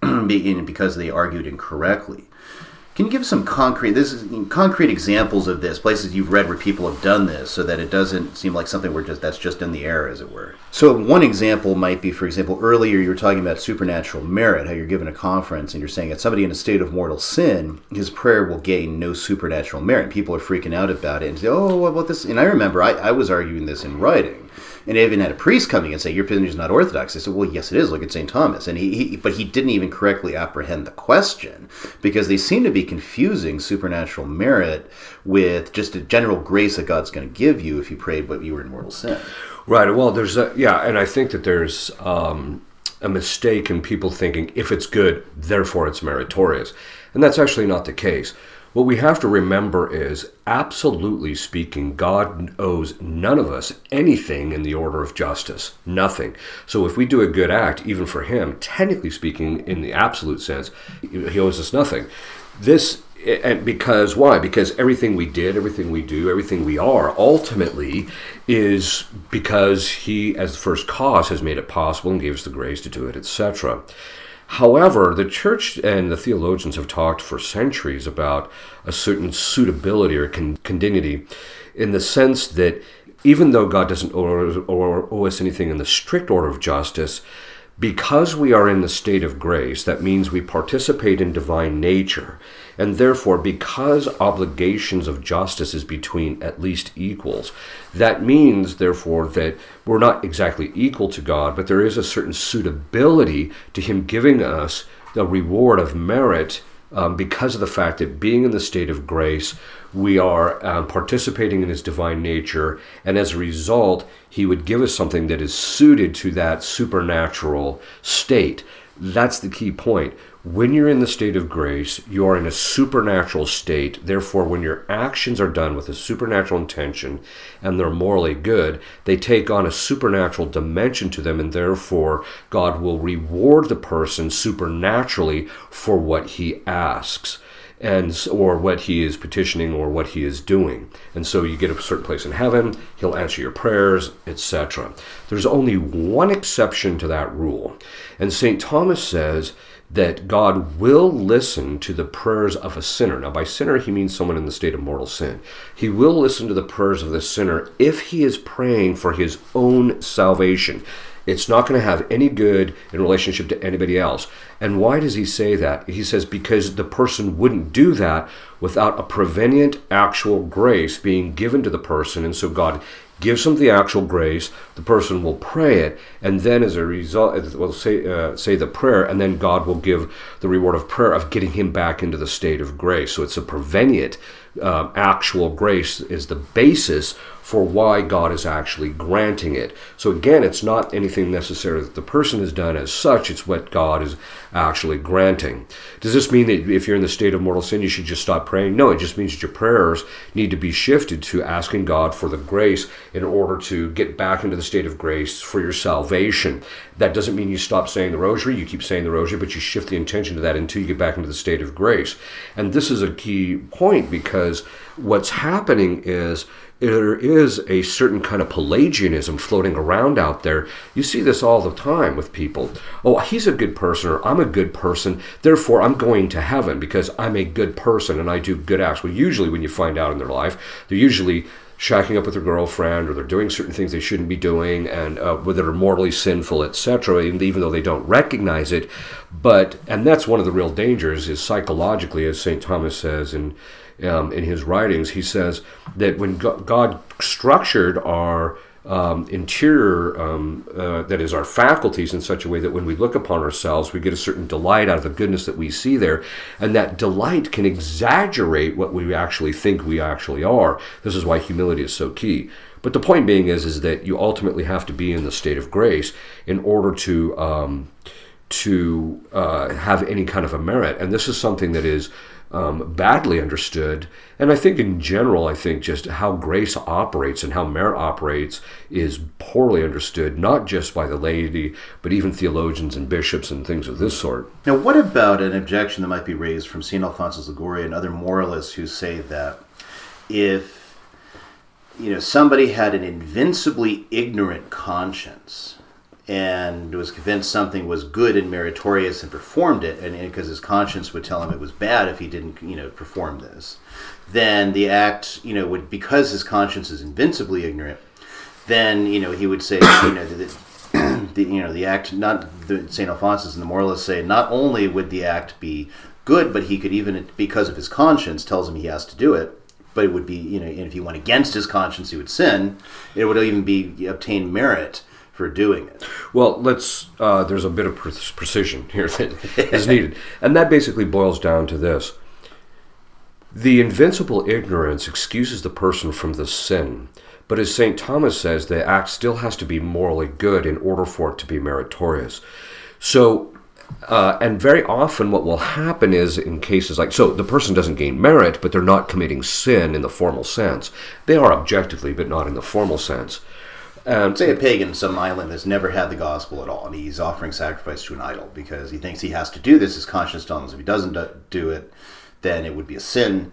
because they argued incorrectly. Can you give some concrete this is, concrete examples of this, places you've read where people have done this, so that it doesn't seem like something where just that's just in the air, as it were? So one example might be, for example, earlier you were talking about supernatural merit, how you're given a conference and you're saying that somebody in a state of mortal sin, his prayer will gain no supernatural merit. People are freaking out about it and say, oh, what about this? And I remember I, I was arguing this in writing. And they even had a priest coming and say, your position is not orthodox. They said, well, yes, it is. Look at Saint Thomas. And he, he, but he didn't even correctly apprehend the question, because they seem to be confusing supernatural merit with just a general grace that God's going to give you if you prayed but you were in mortal sin. Right. Well, there's a, yeah, and I think that there's um, a mistake in people thinking if it's good, therefore it's meritorious. And that's actually not the case. What we have to remember is, absolutely speaking, God owes none of us anything in the order of justice. Nothing. So if we do a good act, even for him, technically speaking, in the absolute sense, he owes us nothing. This, and because, why? Because everything we did, everything we do, everything we are, ultimately is because he, as the first cause, has made it possible and gave us the grace to do it, et cetera. However, the church and the theologians have talked for centuries about a certain suitability or con- continuity, in the sense that even though God doesn't owe, or owe us anything in the strict order of justice, because we are in the state of grace, that means we participate in divine nature. And therefore, because obligations of justice is between at least equals, that means, therefore, that we're not exactly equal to God, but there is a certain suitability to him giving us the reward of merit, um, because of the fact that being in the state of grace, we are um, participating in his divine nature, and as a result, he would give us something that is suited to that supernatural state. That's the key point. When you're in the state of grace, you are in a supernatural state. Therefore, when your actions are done with a supernatural intention and they're morally good, they take on a supernatural dimension to them, and therefore God will reward the person supernaturally for what he asks, and or what he is petitioning or what he is doing. And so you get a certain place in heaven, he'll answer your prayers, et cetera. There's only one exception to that rule. And Saint Thomas says that God will listen to the prayers of a sinner. Now, by sinner, he means someone in the state of mortal sin. He will listen to the prayers of the sinner if he is praying for his own salvation. It's not going to have any good in relationship to anybody else. And why does he say that? He says because the person wouldn't do that without a prevenient actual grace being given to the person. And so God gives them the actual grace, the person will pray it, and then as a result, will say uh, say the prayer, and then God will give the reward of prayer of getting him back into the state of grace. So it's a prevenient um, actual grace is the basis for why God is actually granting it. So again, it's not anything necessary that the person has done as such, it's what God is actually granting. Does this mean that if you're in the state of mortal sin, you should just stop praying? No, it just means that your prayers need to be shifted to asking God for the grace in order to get back into the state of grace for your salvation. That doesn't mean you stop saying the rosary, you keep saying the rosary, but you shift the intention to that until you get back into the state of grace. And this is a key point, because what's happening is there is a certain kind of Pelagianism floating around out there. You see this all the time with people. Oh, he's a good person, or I'm a good person, therefore I'm going to heaven because I'm a good person and I do good acts. Well, usually when you find out in their life, they're usually shacking up with their girlfriend, or they're doing certain things they shouldn't be doing, and uh, that are mortally sinful, et cetera, even though they don't recognize it. But, and that's one of the real dangers, is psychologically, as Saint Thomas says in Um, in his writings, he says that when God structured our um, interior, um, uh, that is our faculties, in such a way that when we look upon ourselves, we get a certain delight out of the goodness that we see there, and that delight can exaggerate what we actually think we actually are. This is why humility is so key. But the point being is, is that you ultimately have to be in the state of grace in order to um, to uh, have any kind of a merit, and this is something that is Um, badly understood. And I think in general, I think just how grace operates and how merit operates is poorly understood, not just by the laity, but even theologians and bishops and things of this sort. Now, what about an objection that might be raised from Saint Alphonsus Liguori and other moralists who say that if, you know, somebody had an invincibly ignorant conscience and was convinced something was good and meritorious and performed it, and because his conscience would tell him it was bad if he didn't, you know, perform this, then the act, you know, would, because his conscience is invincibly ignorant, then, you know, he would say, you know, that the, you know, the act, not the Saint Alphonsus and the moralists say, not only would the act be good, but he could even, because of his conscience tells him he has to do it, but it would be, you know, and if he went against his conscience, he would sin. It would even be obtain merit for doing it. Well, let's. Uh, there's a bit of pre- precision here that is needed, and that basically boils down to this: the invincible ignorance excuses the person from the sin, but as Saint Thomas says, the act still has to be morally good in order for it to be meritorious. So. Uh, and very often what will happen is in cases like, so the person doesn't gain merit, but they're not committing sin in the formal sense. They are objectively, but not in the formal sense. Um, Say a pagan in some island has never had the gospel at all, and he's offering sacrifice to an idol because he thinks he has to do this. His conscience tells him if he doesn't do it, then it would be a sin.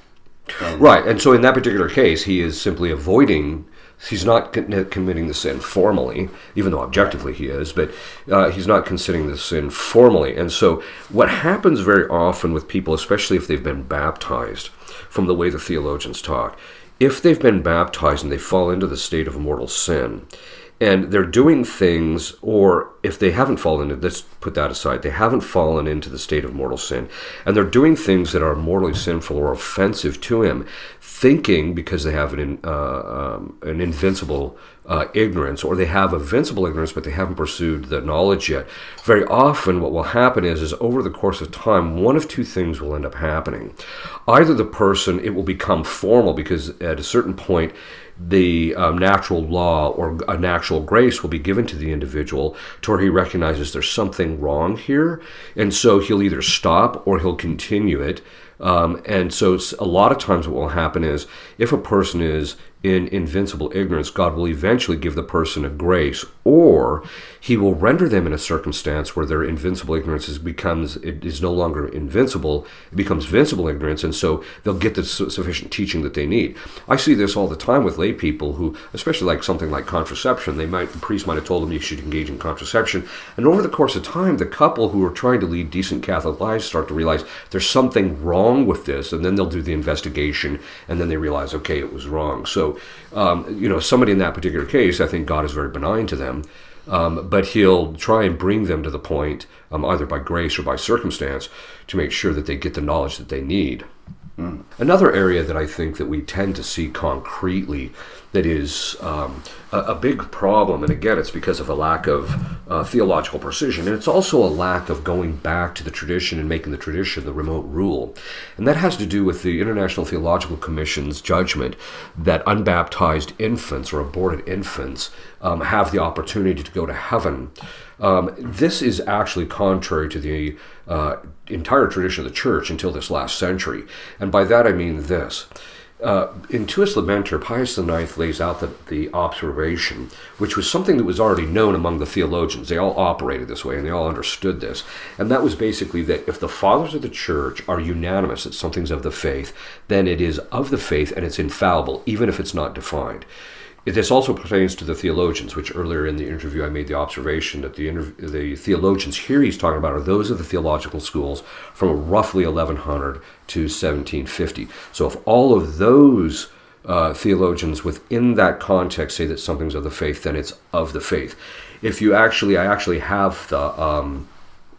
And right, and so in that particular case, he is simply avoiding. He's not committing the sin formally, even though objectively he is, but uh, he's not considering the sin formally. And so what happens very often with people, especially if they've been baptized, from the way the theologians talk, if they've been baptized and they fall into the state of mortal sin, and they're doing things, or if they haven't fallen into, let's put that aside, they haven't fallen into the state of mortal sin, and they're doing things that are mortally sinful or offensive to him, thinking because they have an uh, um, an invincible uh, ignorance, or they have a vincible ignorance, but they haven't pursued the knowledge yet. Very often what will happen is, is over the course of time, one of two things will end up happening. Either the person, it will become formal, because at a certain point, the um, natural law or a natural grace will be given to the individual to where he recognizes there's something wrong here, and so he'll either stop or he'll continue it. Um, and so it's, a lot of times what will happen is, if a person is in invincible ignorance, God will eventually give the person a grace, or he will render them in a circumstance where their invincible ignorance is becomes it is no longer invincible, it becomes vincible ignorance, and so they'll get the su- sufficient teaching that they need. I see this all the time with lay people who, especially like something like contraception, they might the priest might have told them you should engage in contraception, and over the course of time, the couple who are trying to lead decent Catholic lives start to realize there's something wrong with this, and then they'll do the investigation, and then they realize, okay, it was wrong. So, um, you know, somebody in that particular case, I think God is very benign to them, um, but he'll try and bring them to the point, um, either by grace or by circumstance, to make sure that they get the knowledge that they need. Mm. Another area that I think that we tend to see concretely that is um, a, a big problem, and again, it's because of a lack of uh, theological precision, and it's also a lack of going back to the tradition and making the tradition the remote rule. And that has to do with the International Theological Commission's judgment that unbaptized infants or aborted infants um, have the opportunity to go to heaven. Um, this is actually contrary to the uh, entire tradition of the Church until this last century. And by that I mean this. Uh, in Tuus Libenter, Pius the Ninth lays out the, the observation, which was something that was already known among the theologians. They all operated this way, and they all understood this. And that was basically that if the fathers of the Church are unanimous that something's of the faith, then it is of the faith and it's infallible, even if it's not defined. This also pertains to the theologians, which earlier in the interview I made the observation that the, interv- the theologians here he's talking about are those of the theological schools from roughly eleven hundred to seventeen fifty. So if all of those uh, theologians within that context say that something's of the faith, then it's of the faith. If you actually, I actually have the, um,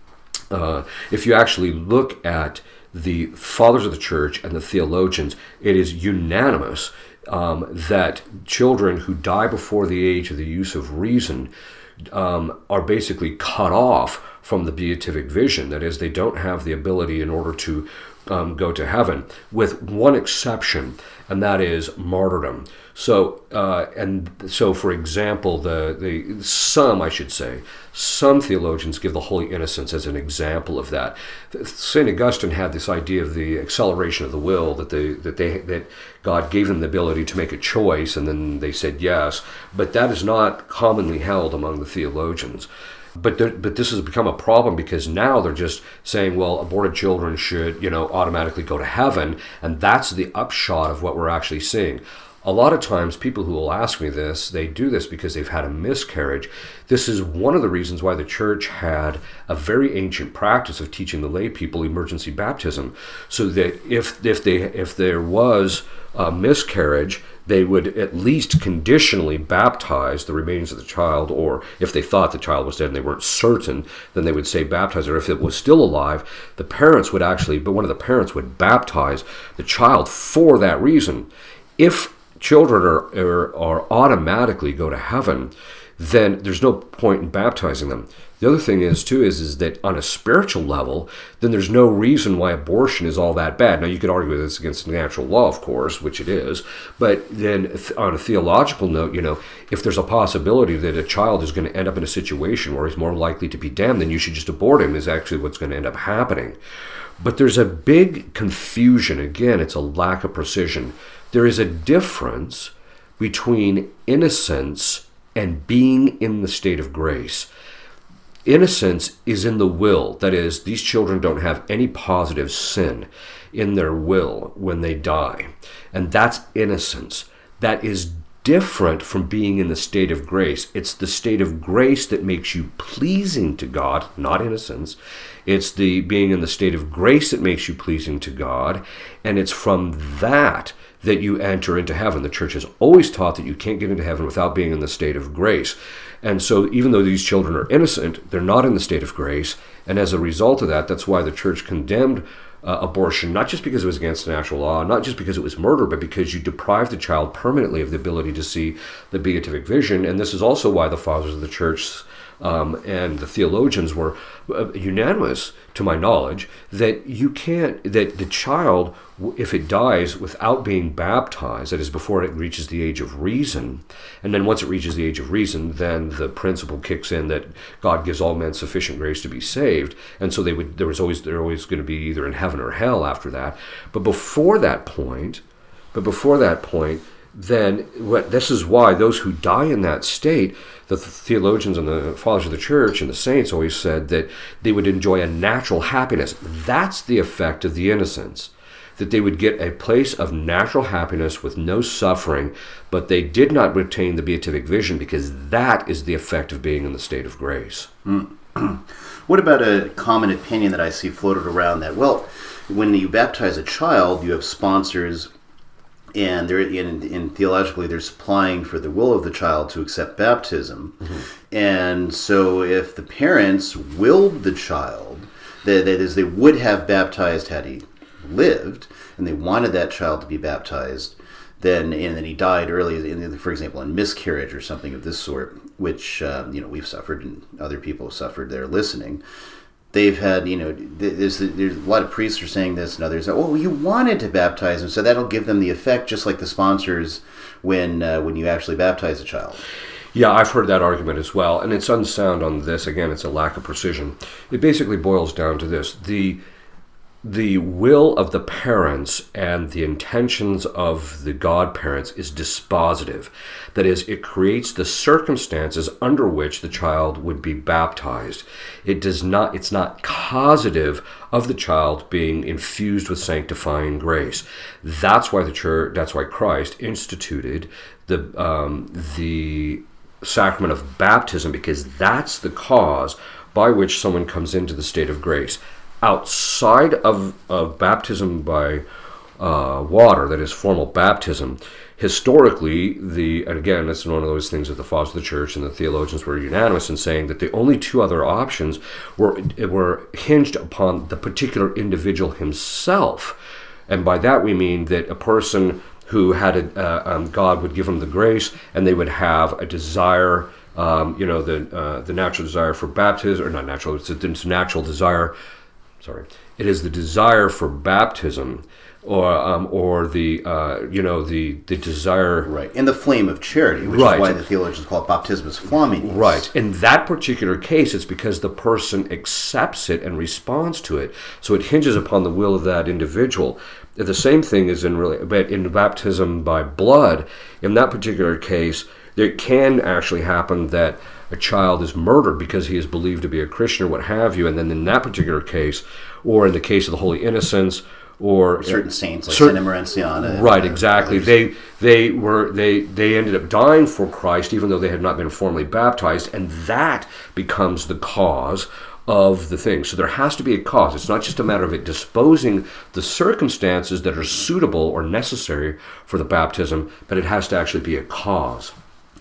uh, if you actually look at the fathers of the Church and the theologians, it is unanimous Um, that children who die before the age of the use of reason um, are basically cut off from the beatific vision. That is, they don't have the ability in order to um, go to heaven, with one exception, and that is martyrdom. So, uh, and so, for example, the the some, I should say, some theologians give the Holy Innocents as an example of that. Saint Augustine had this idea of the acceleration of the will, that they that they that God gave them the ability to make a choice, and then they said yes. But that is not commonly held among the theologians. But there, but this has become a problem, because now they're just saying, well, aborted children should, you know, automatically go to heaven, and that's the upshot of what we're actually seeing. a lot of times people who will ask me this, they do this because they've had a miscarriage. This is one of the reasons why the church had a very ancient practice of teaching the lay people emergency baptism, so that if if they if there was a miscarriage, they would at least conditionally baptize the remains of the child, or if they thought the child was dead and they weren't certain, then they would say baptize, or if it was still alive, the parents would actually, but one of the parents would baptize the child for that reason. If children are, are, are automatically go to heaven, then there's no point in baptizing them. The other thing is, too, is, is that on a spiritual level, then there's no reason why abortion is all that bad. Now, you could argue that it's against natural law, of course, which it is, but then on a theological note, you know, if there's a possibility that a child is going to end up in a situation where he's more likely to be damned, then you should just abort him, is actually what's going to end up happening. But there's a big confusion. Again, it's a lack of precision. There is a difference between innocence and being in the state of grace. Innocence is in the will. That is, these children don't have any positive sin in their will when they die. And that's innocence. That is different from being in the state of grace. It's the state of grace that makes you pleasing to God, not innocence. It's the being in the state of grace that makes you pleasing to God. And it's from that that you enter into heaven. The church has always taught that you can't get into heaven without being in the state of grace. And so even though these children are innocent, they're not in the state of grace. And as a result of that, that's why the church condemned uh, abortion, not just because it was against natural law, not just because it was murder, but because you deprive the child permanently of the ability to see the beatific vision. And this is also why the fathers of the church Um, and the theologians were uh, unanimous, to my knowledge, that you can't, that the child, if it dies without being baptized, that is before it reaches the age of reason, and then once it reaches the age of reason, then the principle kicks in that God gives all men sufficient grace to be saved, and so they would, there was always, they're always going to be either in heaven or hell after that. But before that point, but before that point, then what, this is why those who die in that state, the theologians and the fathers of the church and the saints always said that they would enjoy a natural happiness. That's the effect of the innocence, that they would get a place of natural happiness with no suffering, but they did not retain the beatific vision, because that is the effect of being in the state of grace. Mm. What about a common opinion that I see floated around that, well, when you baptize a child, you have sponsors, and they're in, in theologically they're supplying for the will of the child to accept baptism. Mm-hmm. And so if the parents willed the child, that, that is, they would have baptized had he lived, and they wanted that child to be baptized, then and then he died early, in, for example, in miscarriage or something of this sort, which uh, you know we've suffered and other people have suffered there listening. They've had, you know, there's, there's a lot of priests are saying this, and others, oh, you wanted to baptize them, so that'll give them the effect, just like the sponsors when uh, when you actually baptize a child. Yeah, I've heard that argument as well, and it's unsound on this. Again, it's a lack of precision. It basically boils down to this. The The will of the parents and the intentions of the godparents is dispositive. That is, it creates the circumstances under which the child would be baptized. It does not, it's not causative of the child being infused with sanctifying grace. That's why the church, that's why Christ instituted the um, the sacrament of baptism, because that's the cause by which someone comes into the state of grace. Outside of, of baptism by uh, water, that is formal baptism, historically, the and again, that's one of those things that the fathers of the church and the theologians were unanimous in saying, that the only two other options were were hinged upon the particular individual himself. And by that we mean that a person who had a, uh, um, God would give them the grace, and they would have a desire, um, you know, the uh, the natural desire for baptism, or not natural, it's a, it's a natural desire. Sorry, it is the desire for baptism, or um, or the uh, you know the the desire, right, and the flame of charity, which right. is why the theologians call it baptismus flamminis. Right. In that particular case, it's because the person accepts it and responds to it, so it hinges upon the will of that individual. The same thing is in really, but in baptism by blood, in that particular case, it can actually happen that a child is murdered because he is believed to be a Christian or what have you, and then in that particular case, or in the case of the Holy Innocents, or certain saints like certain, Saint Emerenciana. Right, exactly. They they were they they ended up dying for Christ, even though they had not been formally baptized, and that becomes the cause of the thing. So there has to be a cause. It's not just a matter of it disposing the circumstances that are suitable or necessary for the baptism, but it has to actually be a cause.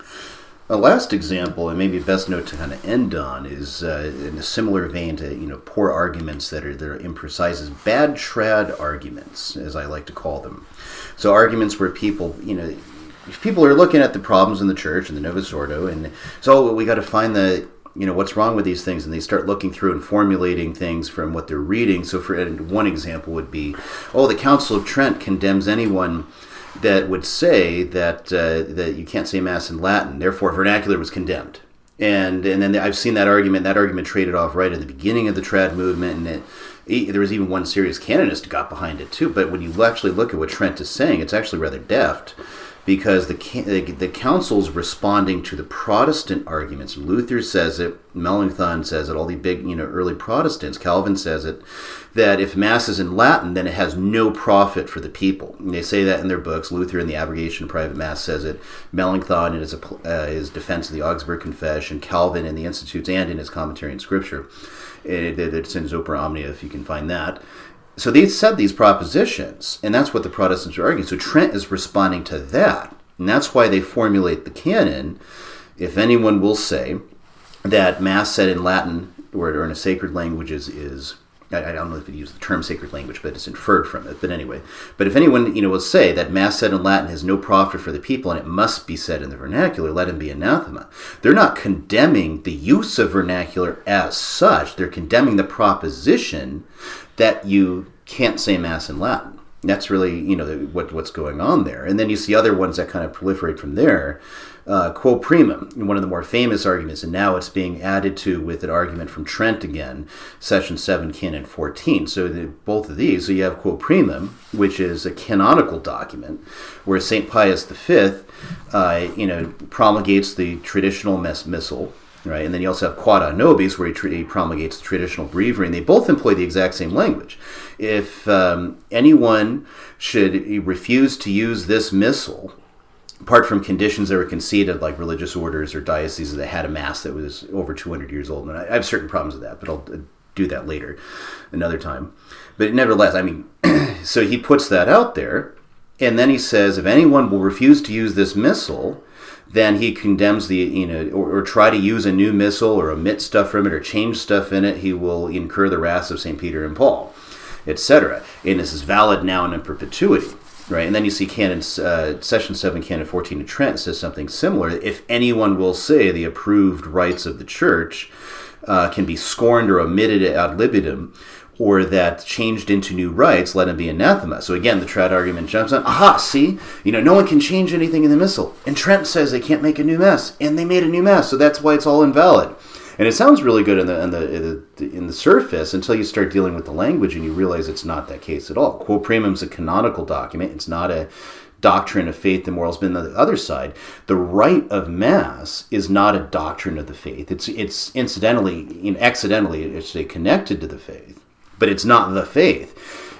A last example, and maybe best note to kind of end on, is uh, in a similar vein to you know poor arguments that are that are imprecise, is bad trad arguments, as I like to call them. So arguments where people, you know, people are looking at the problems in the church and the Novus Ordo, and so we got to find the you know what's wrong with these things, and they start looking through and formulating things from what they're reading. So, for and one example would be, oh, the Council of Trent condemns anyone that would say that uh, that you can't say Mass in Latin, therefore vernacular was condemned. And and then I've seen that argument. That argument traded off right at the beginning of the trad movement, and it, there was even one serious canonist who got behind it too. But when you actually look at what Trent is saying, it's actually rather deft, because the the, the council's responding to the Protestant arguments. Luther says it, Melanchthon says it, all the big you know early Protestants, Calvin says it, that if Mass is in Latin, then it has no profit for the people. And they say that in their books. Luther in the Abrogation of Private Mass says it. Melanchthon in his, uh, his defense of the Augsburg Confession. Calvin in the Institutes and in his commentary in Scripture. It, it, it's in his Opera Omnia, if you can find that. So they said these propositions, and that's what the Protestants are arguing. So Trent is responding to that. And that's why they formulate the canon. If anyone will say that Mass said in Latin or, or in a sacred language is... is I don't know if you use the term sacred language, but it's inferred from it. But anyway, but if anyone you know will say that Mass said in Latin has no profit for the people and it must be said in the vernacular, let him be anathema. They're not condemning the use of vernacular as such. They're condemning the proposition that you can't say Mass in Latin. That's really you know the, what what's going on there. And then you see other ones that kind of proliferate from there. Uh, quo primum, one of the more famous arguments, and now it's being added to with an argument from Trent again, Session seven, Canon fourteen. So the, both of these, so you have quo primum, which is a canonical document, where Saint Pius the Fifth, uh, you know, promulgates the traditional missal, right? And then you also have Quod Nobis, where he, tr- he promulgates the traditional breviary, and they both employ the exact same language. If um, anyone should refuse to use this missal, apart from conditions that were conceded, like religious orders or dioceses that had a Mass that was over two hundred years old. And I have certain problems with that, but I'll do that later, another time. But nevertheless, I mean, so he puts that out there, and then he says, if anyone will refuse to use this missal, then he condemns the, you know, or, or try to use a new missal or omit stuff from it or change stuff in it, he will incur the wrath of Saint Peter and Paul, et cetera. And this is valid now and in perpetuity. Right, and then you see Canon uh, Session seven, Canon fourteen of Trent says something similar. If anyone will say the approved rites of the Church uh, can be scorned or omitted ad libitum, or that changed into new rites, let him be anathema. So again, the trad argument jumps on. Aha, see, you know, no one can change anything in the missal, and Trent says they can't make a new Mass, and they made a new Mass, so that's why it's all invalid. And it sounds really good in the, in the in the in the surface until you start dealing with the language and you realize it's not that case at all. Quo primum is a canonical document. It's not a doctrine of faith and morals. But on the other side, the rite of Mass is not a doctrine of the faith. It's it's incidentally, you know, accidentally, it's connected to the faith, but it's not the faith.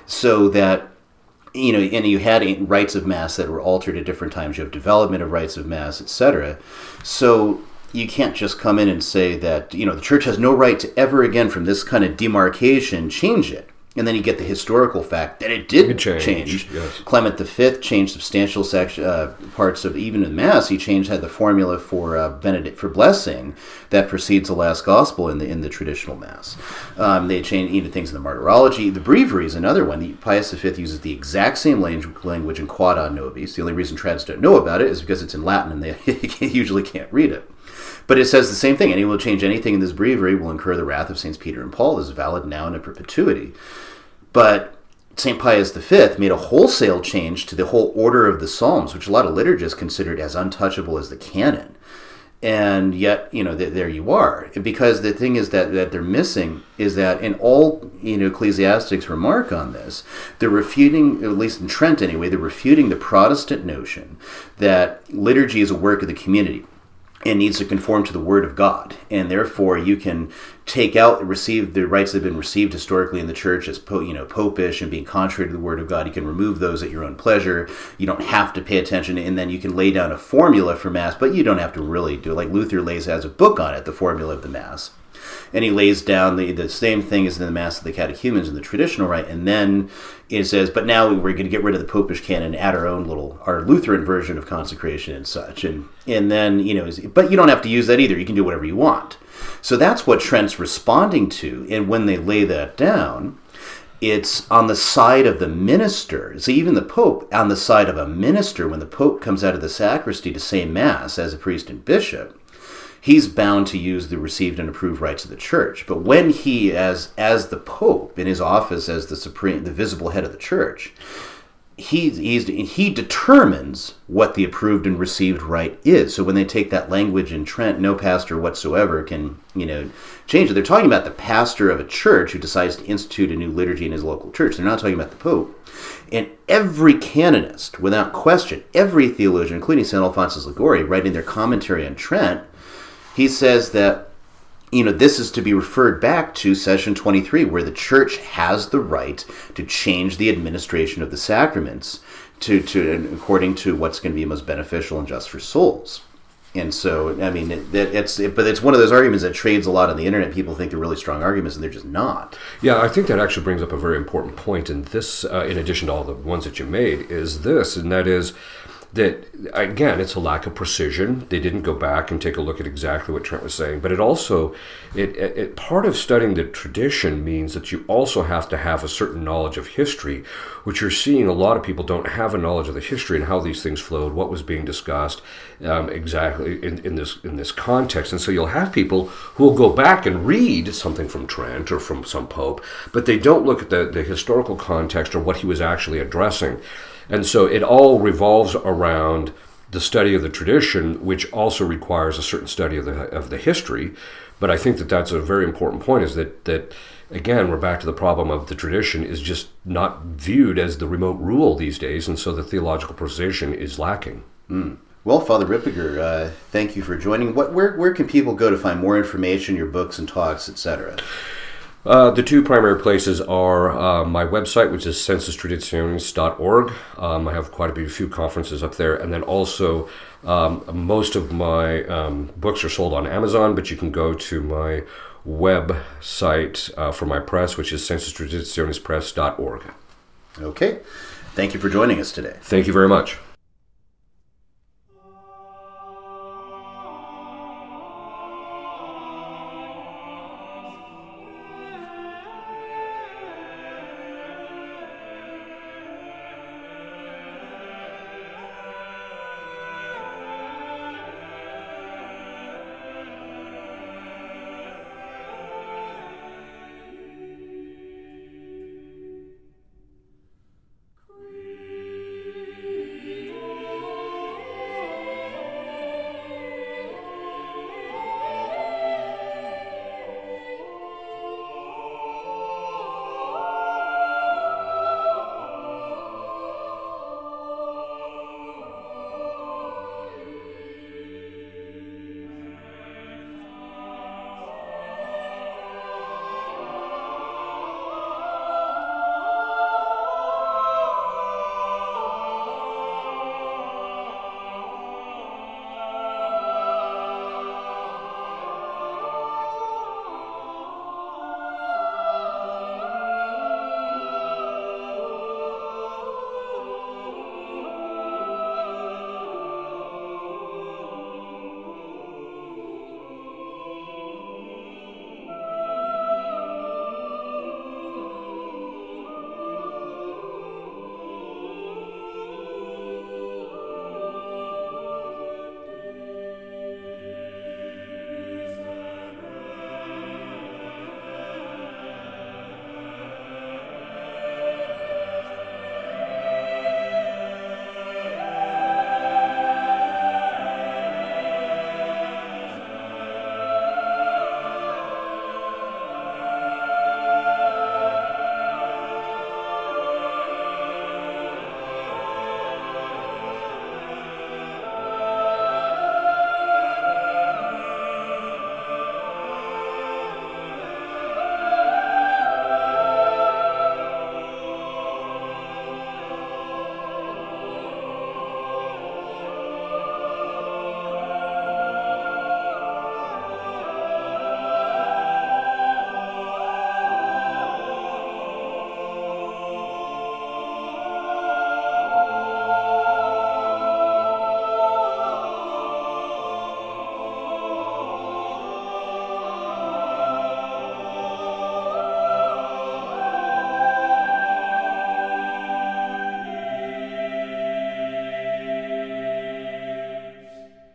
So that, you know, and you had rites of Mass that were altered at different times. You have development of rites of Mass, et cetera. So you can't just come in and say that, you know, the Church has no right to ever again from this kind of demarcation change it. And then you get the historical fact that it did change. change. Yes. Clement the Fifth changed substantial section, uh, parts of even in Mass. He changed had the formula for uh, Benedict for blessing that precedes the last Gospel in the in the traditional Mass. Um, they changed even things in the Martyrology. The Breviary is another one. The, Pius the Fifth uses the exact same language, language in Quod Nobis. The only reason trads don't know about it is because it's in Latin and they usually can't read it. But it says the same thing. Anyone will change anything in this breviary will incur the wrath of Saints Peter and Paul. This is valid now and in perpetuity. But Saint Pius the Fifth made a wholesale change to the whole order of the Psalms, which a lot of liturgists considered as untouchable as the canon. And yet, you know, th- there you are. Because the thing is that, that they're missing is that in all, you know, ecclesiastics remark on this, they're refuting, at least in Trent anyway, they're refuting the Protestant notion that liturgy is a work of the community. It needs to conform to the Word of God, and therefore you can take out, receive the rites that have been received historically in the church as po- you know, popish and being contrary to the Word of God. You can remove those at your own pleasure. You don't have to pay attention, and then you can lay down a formula for Mass, but you don't have to really do it. Like Luther lays has a book on it, the formula of the Mass. And he lays down the, the same thing as in the Mass of the Catechumens in the traditional rite, and then it says, but now we're going to get rid of the Popish canon and add our own little, our Lutheran version of consecration and such. And and then, you know, but you don't have to use that either. You can do whatever you want. So that's what Trent's responding to. And when they lay that down, it's on the side of the minister. So even the Pope, on the side of a minister, when the Pope comes out of the sacristy to say Mass as a priest and bishop, he's bound to use the received and approved rites of the church. But when he, as as the Pope, in his office as the supreme, the visible head of the church, he he's, he determines what the approved and received rite is. So when they take that language in Trent, no pastor whatsoever can, you know, change it. They're talking about the pastor of a church who decides to institute a new liturgy in his local church. They're not talking about the Pope. And every canonist, without question, every theologian, including Saint Alphonsus Liguori, writing their commentary on Trent, he says that, you know, this is to be referred back to Session twenty-three, where the Church has the right to change the administration of the sacraments to, to according to what's going to be most beneficial and just for souls. And so, I mean, it, it, it's it, but it's one of those arguments that trades a lot on the internet. People think they're really strong arguments, and they're just not. Yeah, I think that actually brings up a very important point. And this, uh, in addition to all the ones that you made, is this, and that is that, again, it's a lack of precision. They didn't go back and take a look at exactly what Trent was saying. But it also, it, it, it part of studying the tradition means that you also have to have a certain knowledge of history, which you're seeing a lot of people don't have a knowledge of the history and how these things flowed, what was being discussed um, exactly in, in this in this context. And so you'll have people who will go back and read something from Trent or from some pope, but they don't look at the, the historical context or what he was actually addressing. And so it all revolves around the study of the tradition, which also requires a certain study of the of the history. But I think that that's a very important point, is that, that again, we're back to the problem of the tradition is just not viewed as the remote rule these days, and so the theological precision is lacking. Mm. Well, Father Ripperger, uh, thank you for joining. What, where, where can people go to find more information, your books and talks, et cetera? Uh, the two primary places are uh, my website, which is sensus traditionis dot org. Um, I have quite a few conferences up there. And then also, um, most of my um, books are sold on Amazon, but you can go to my website uh, for my press, which is sensus traditionis press dot org. Okay. Thank you for joining us today. Thank you very much.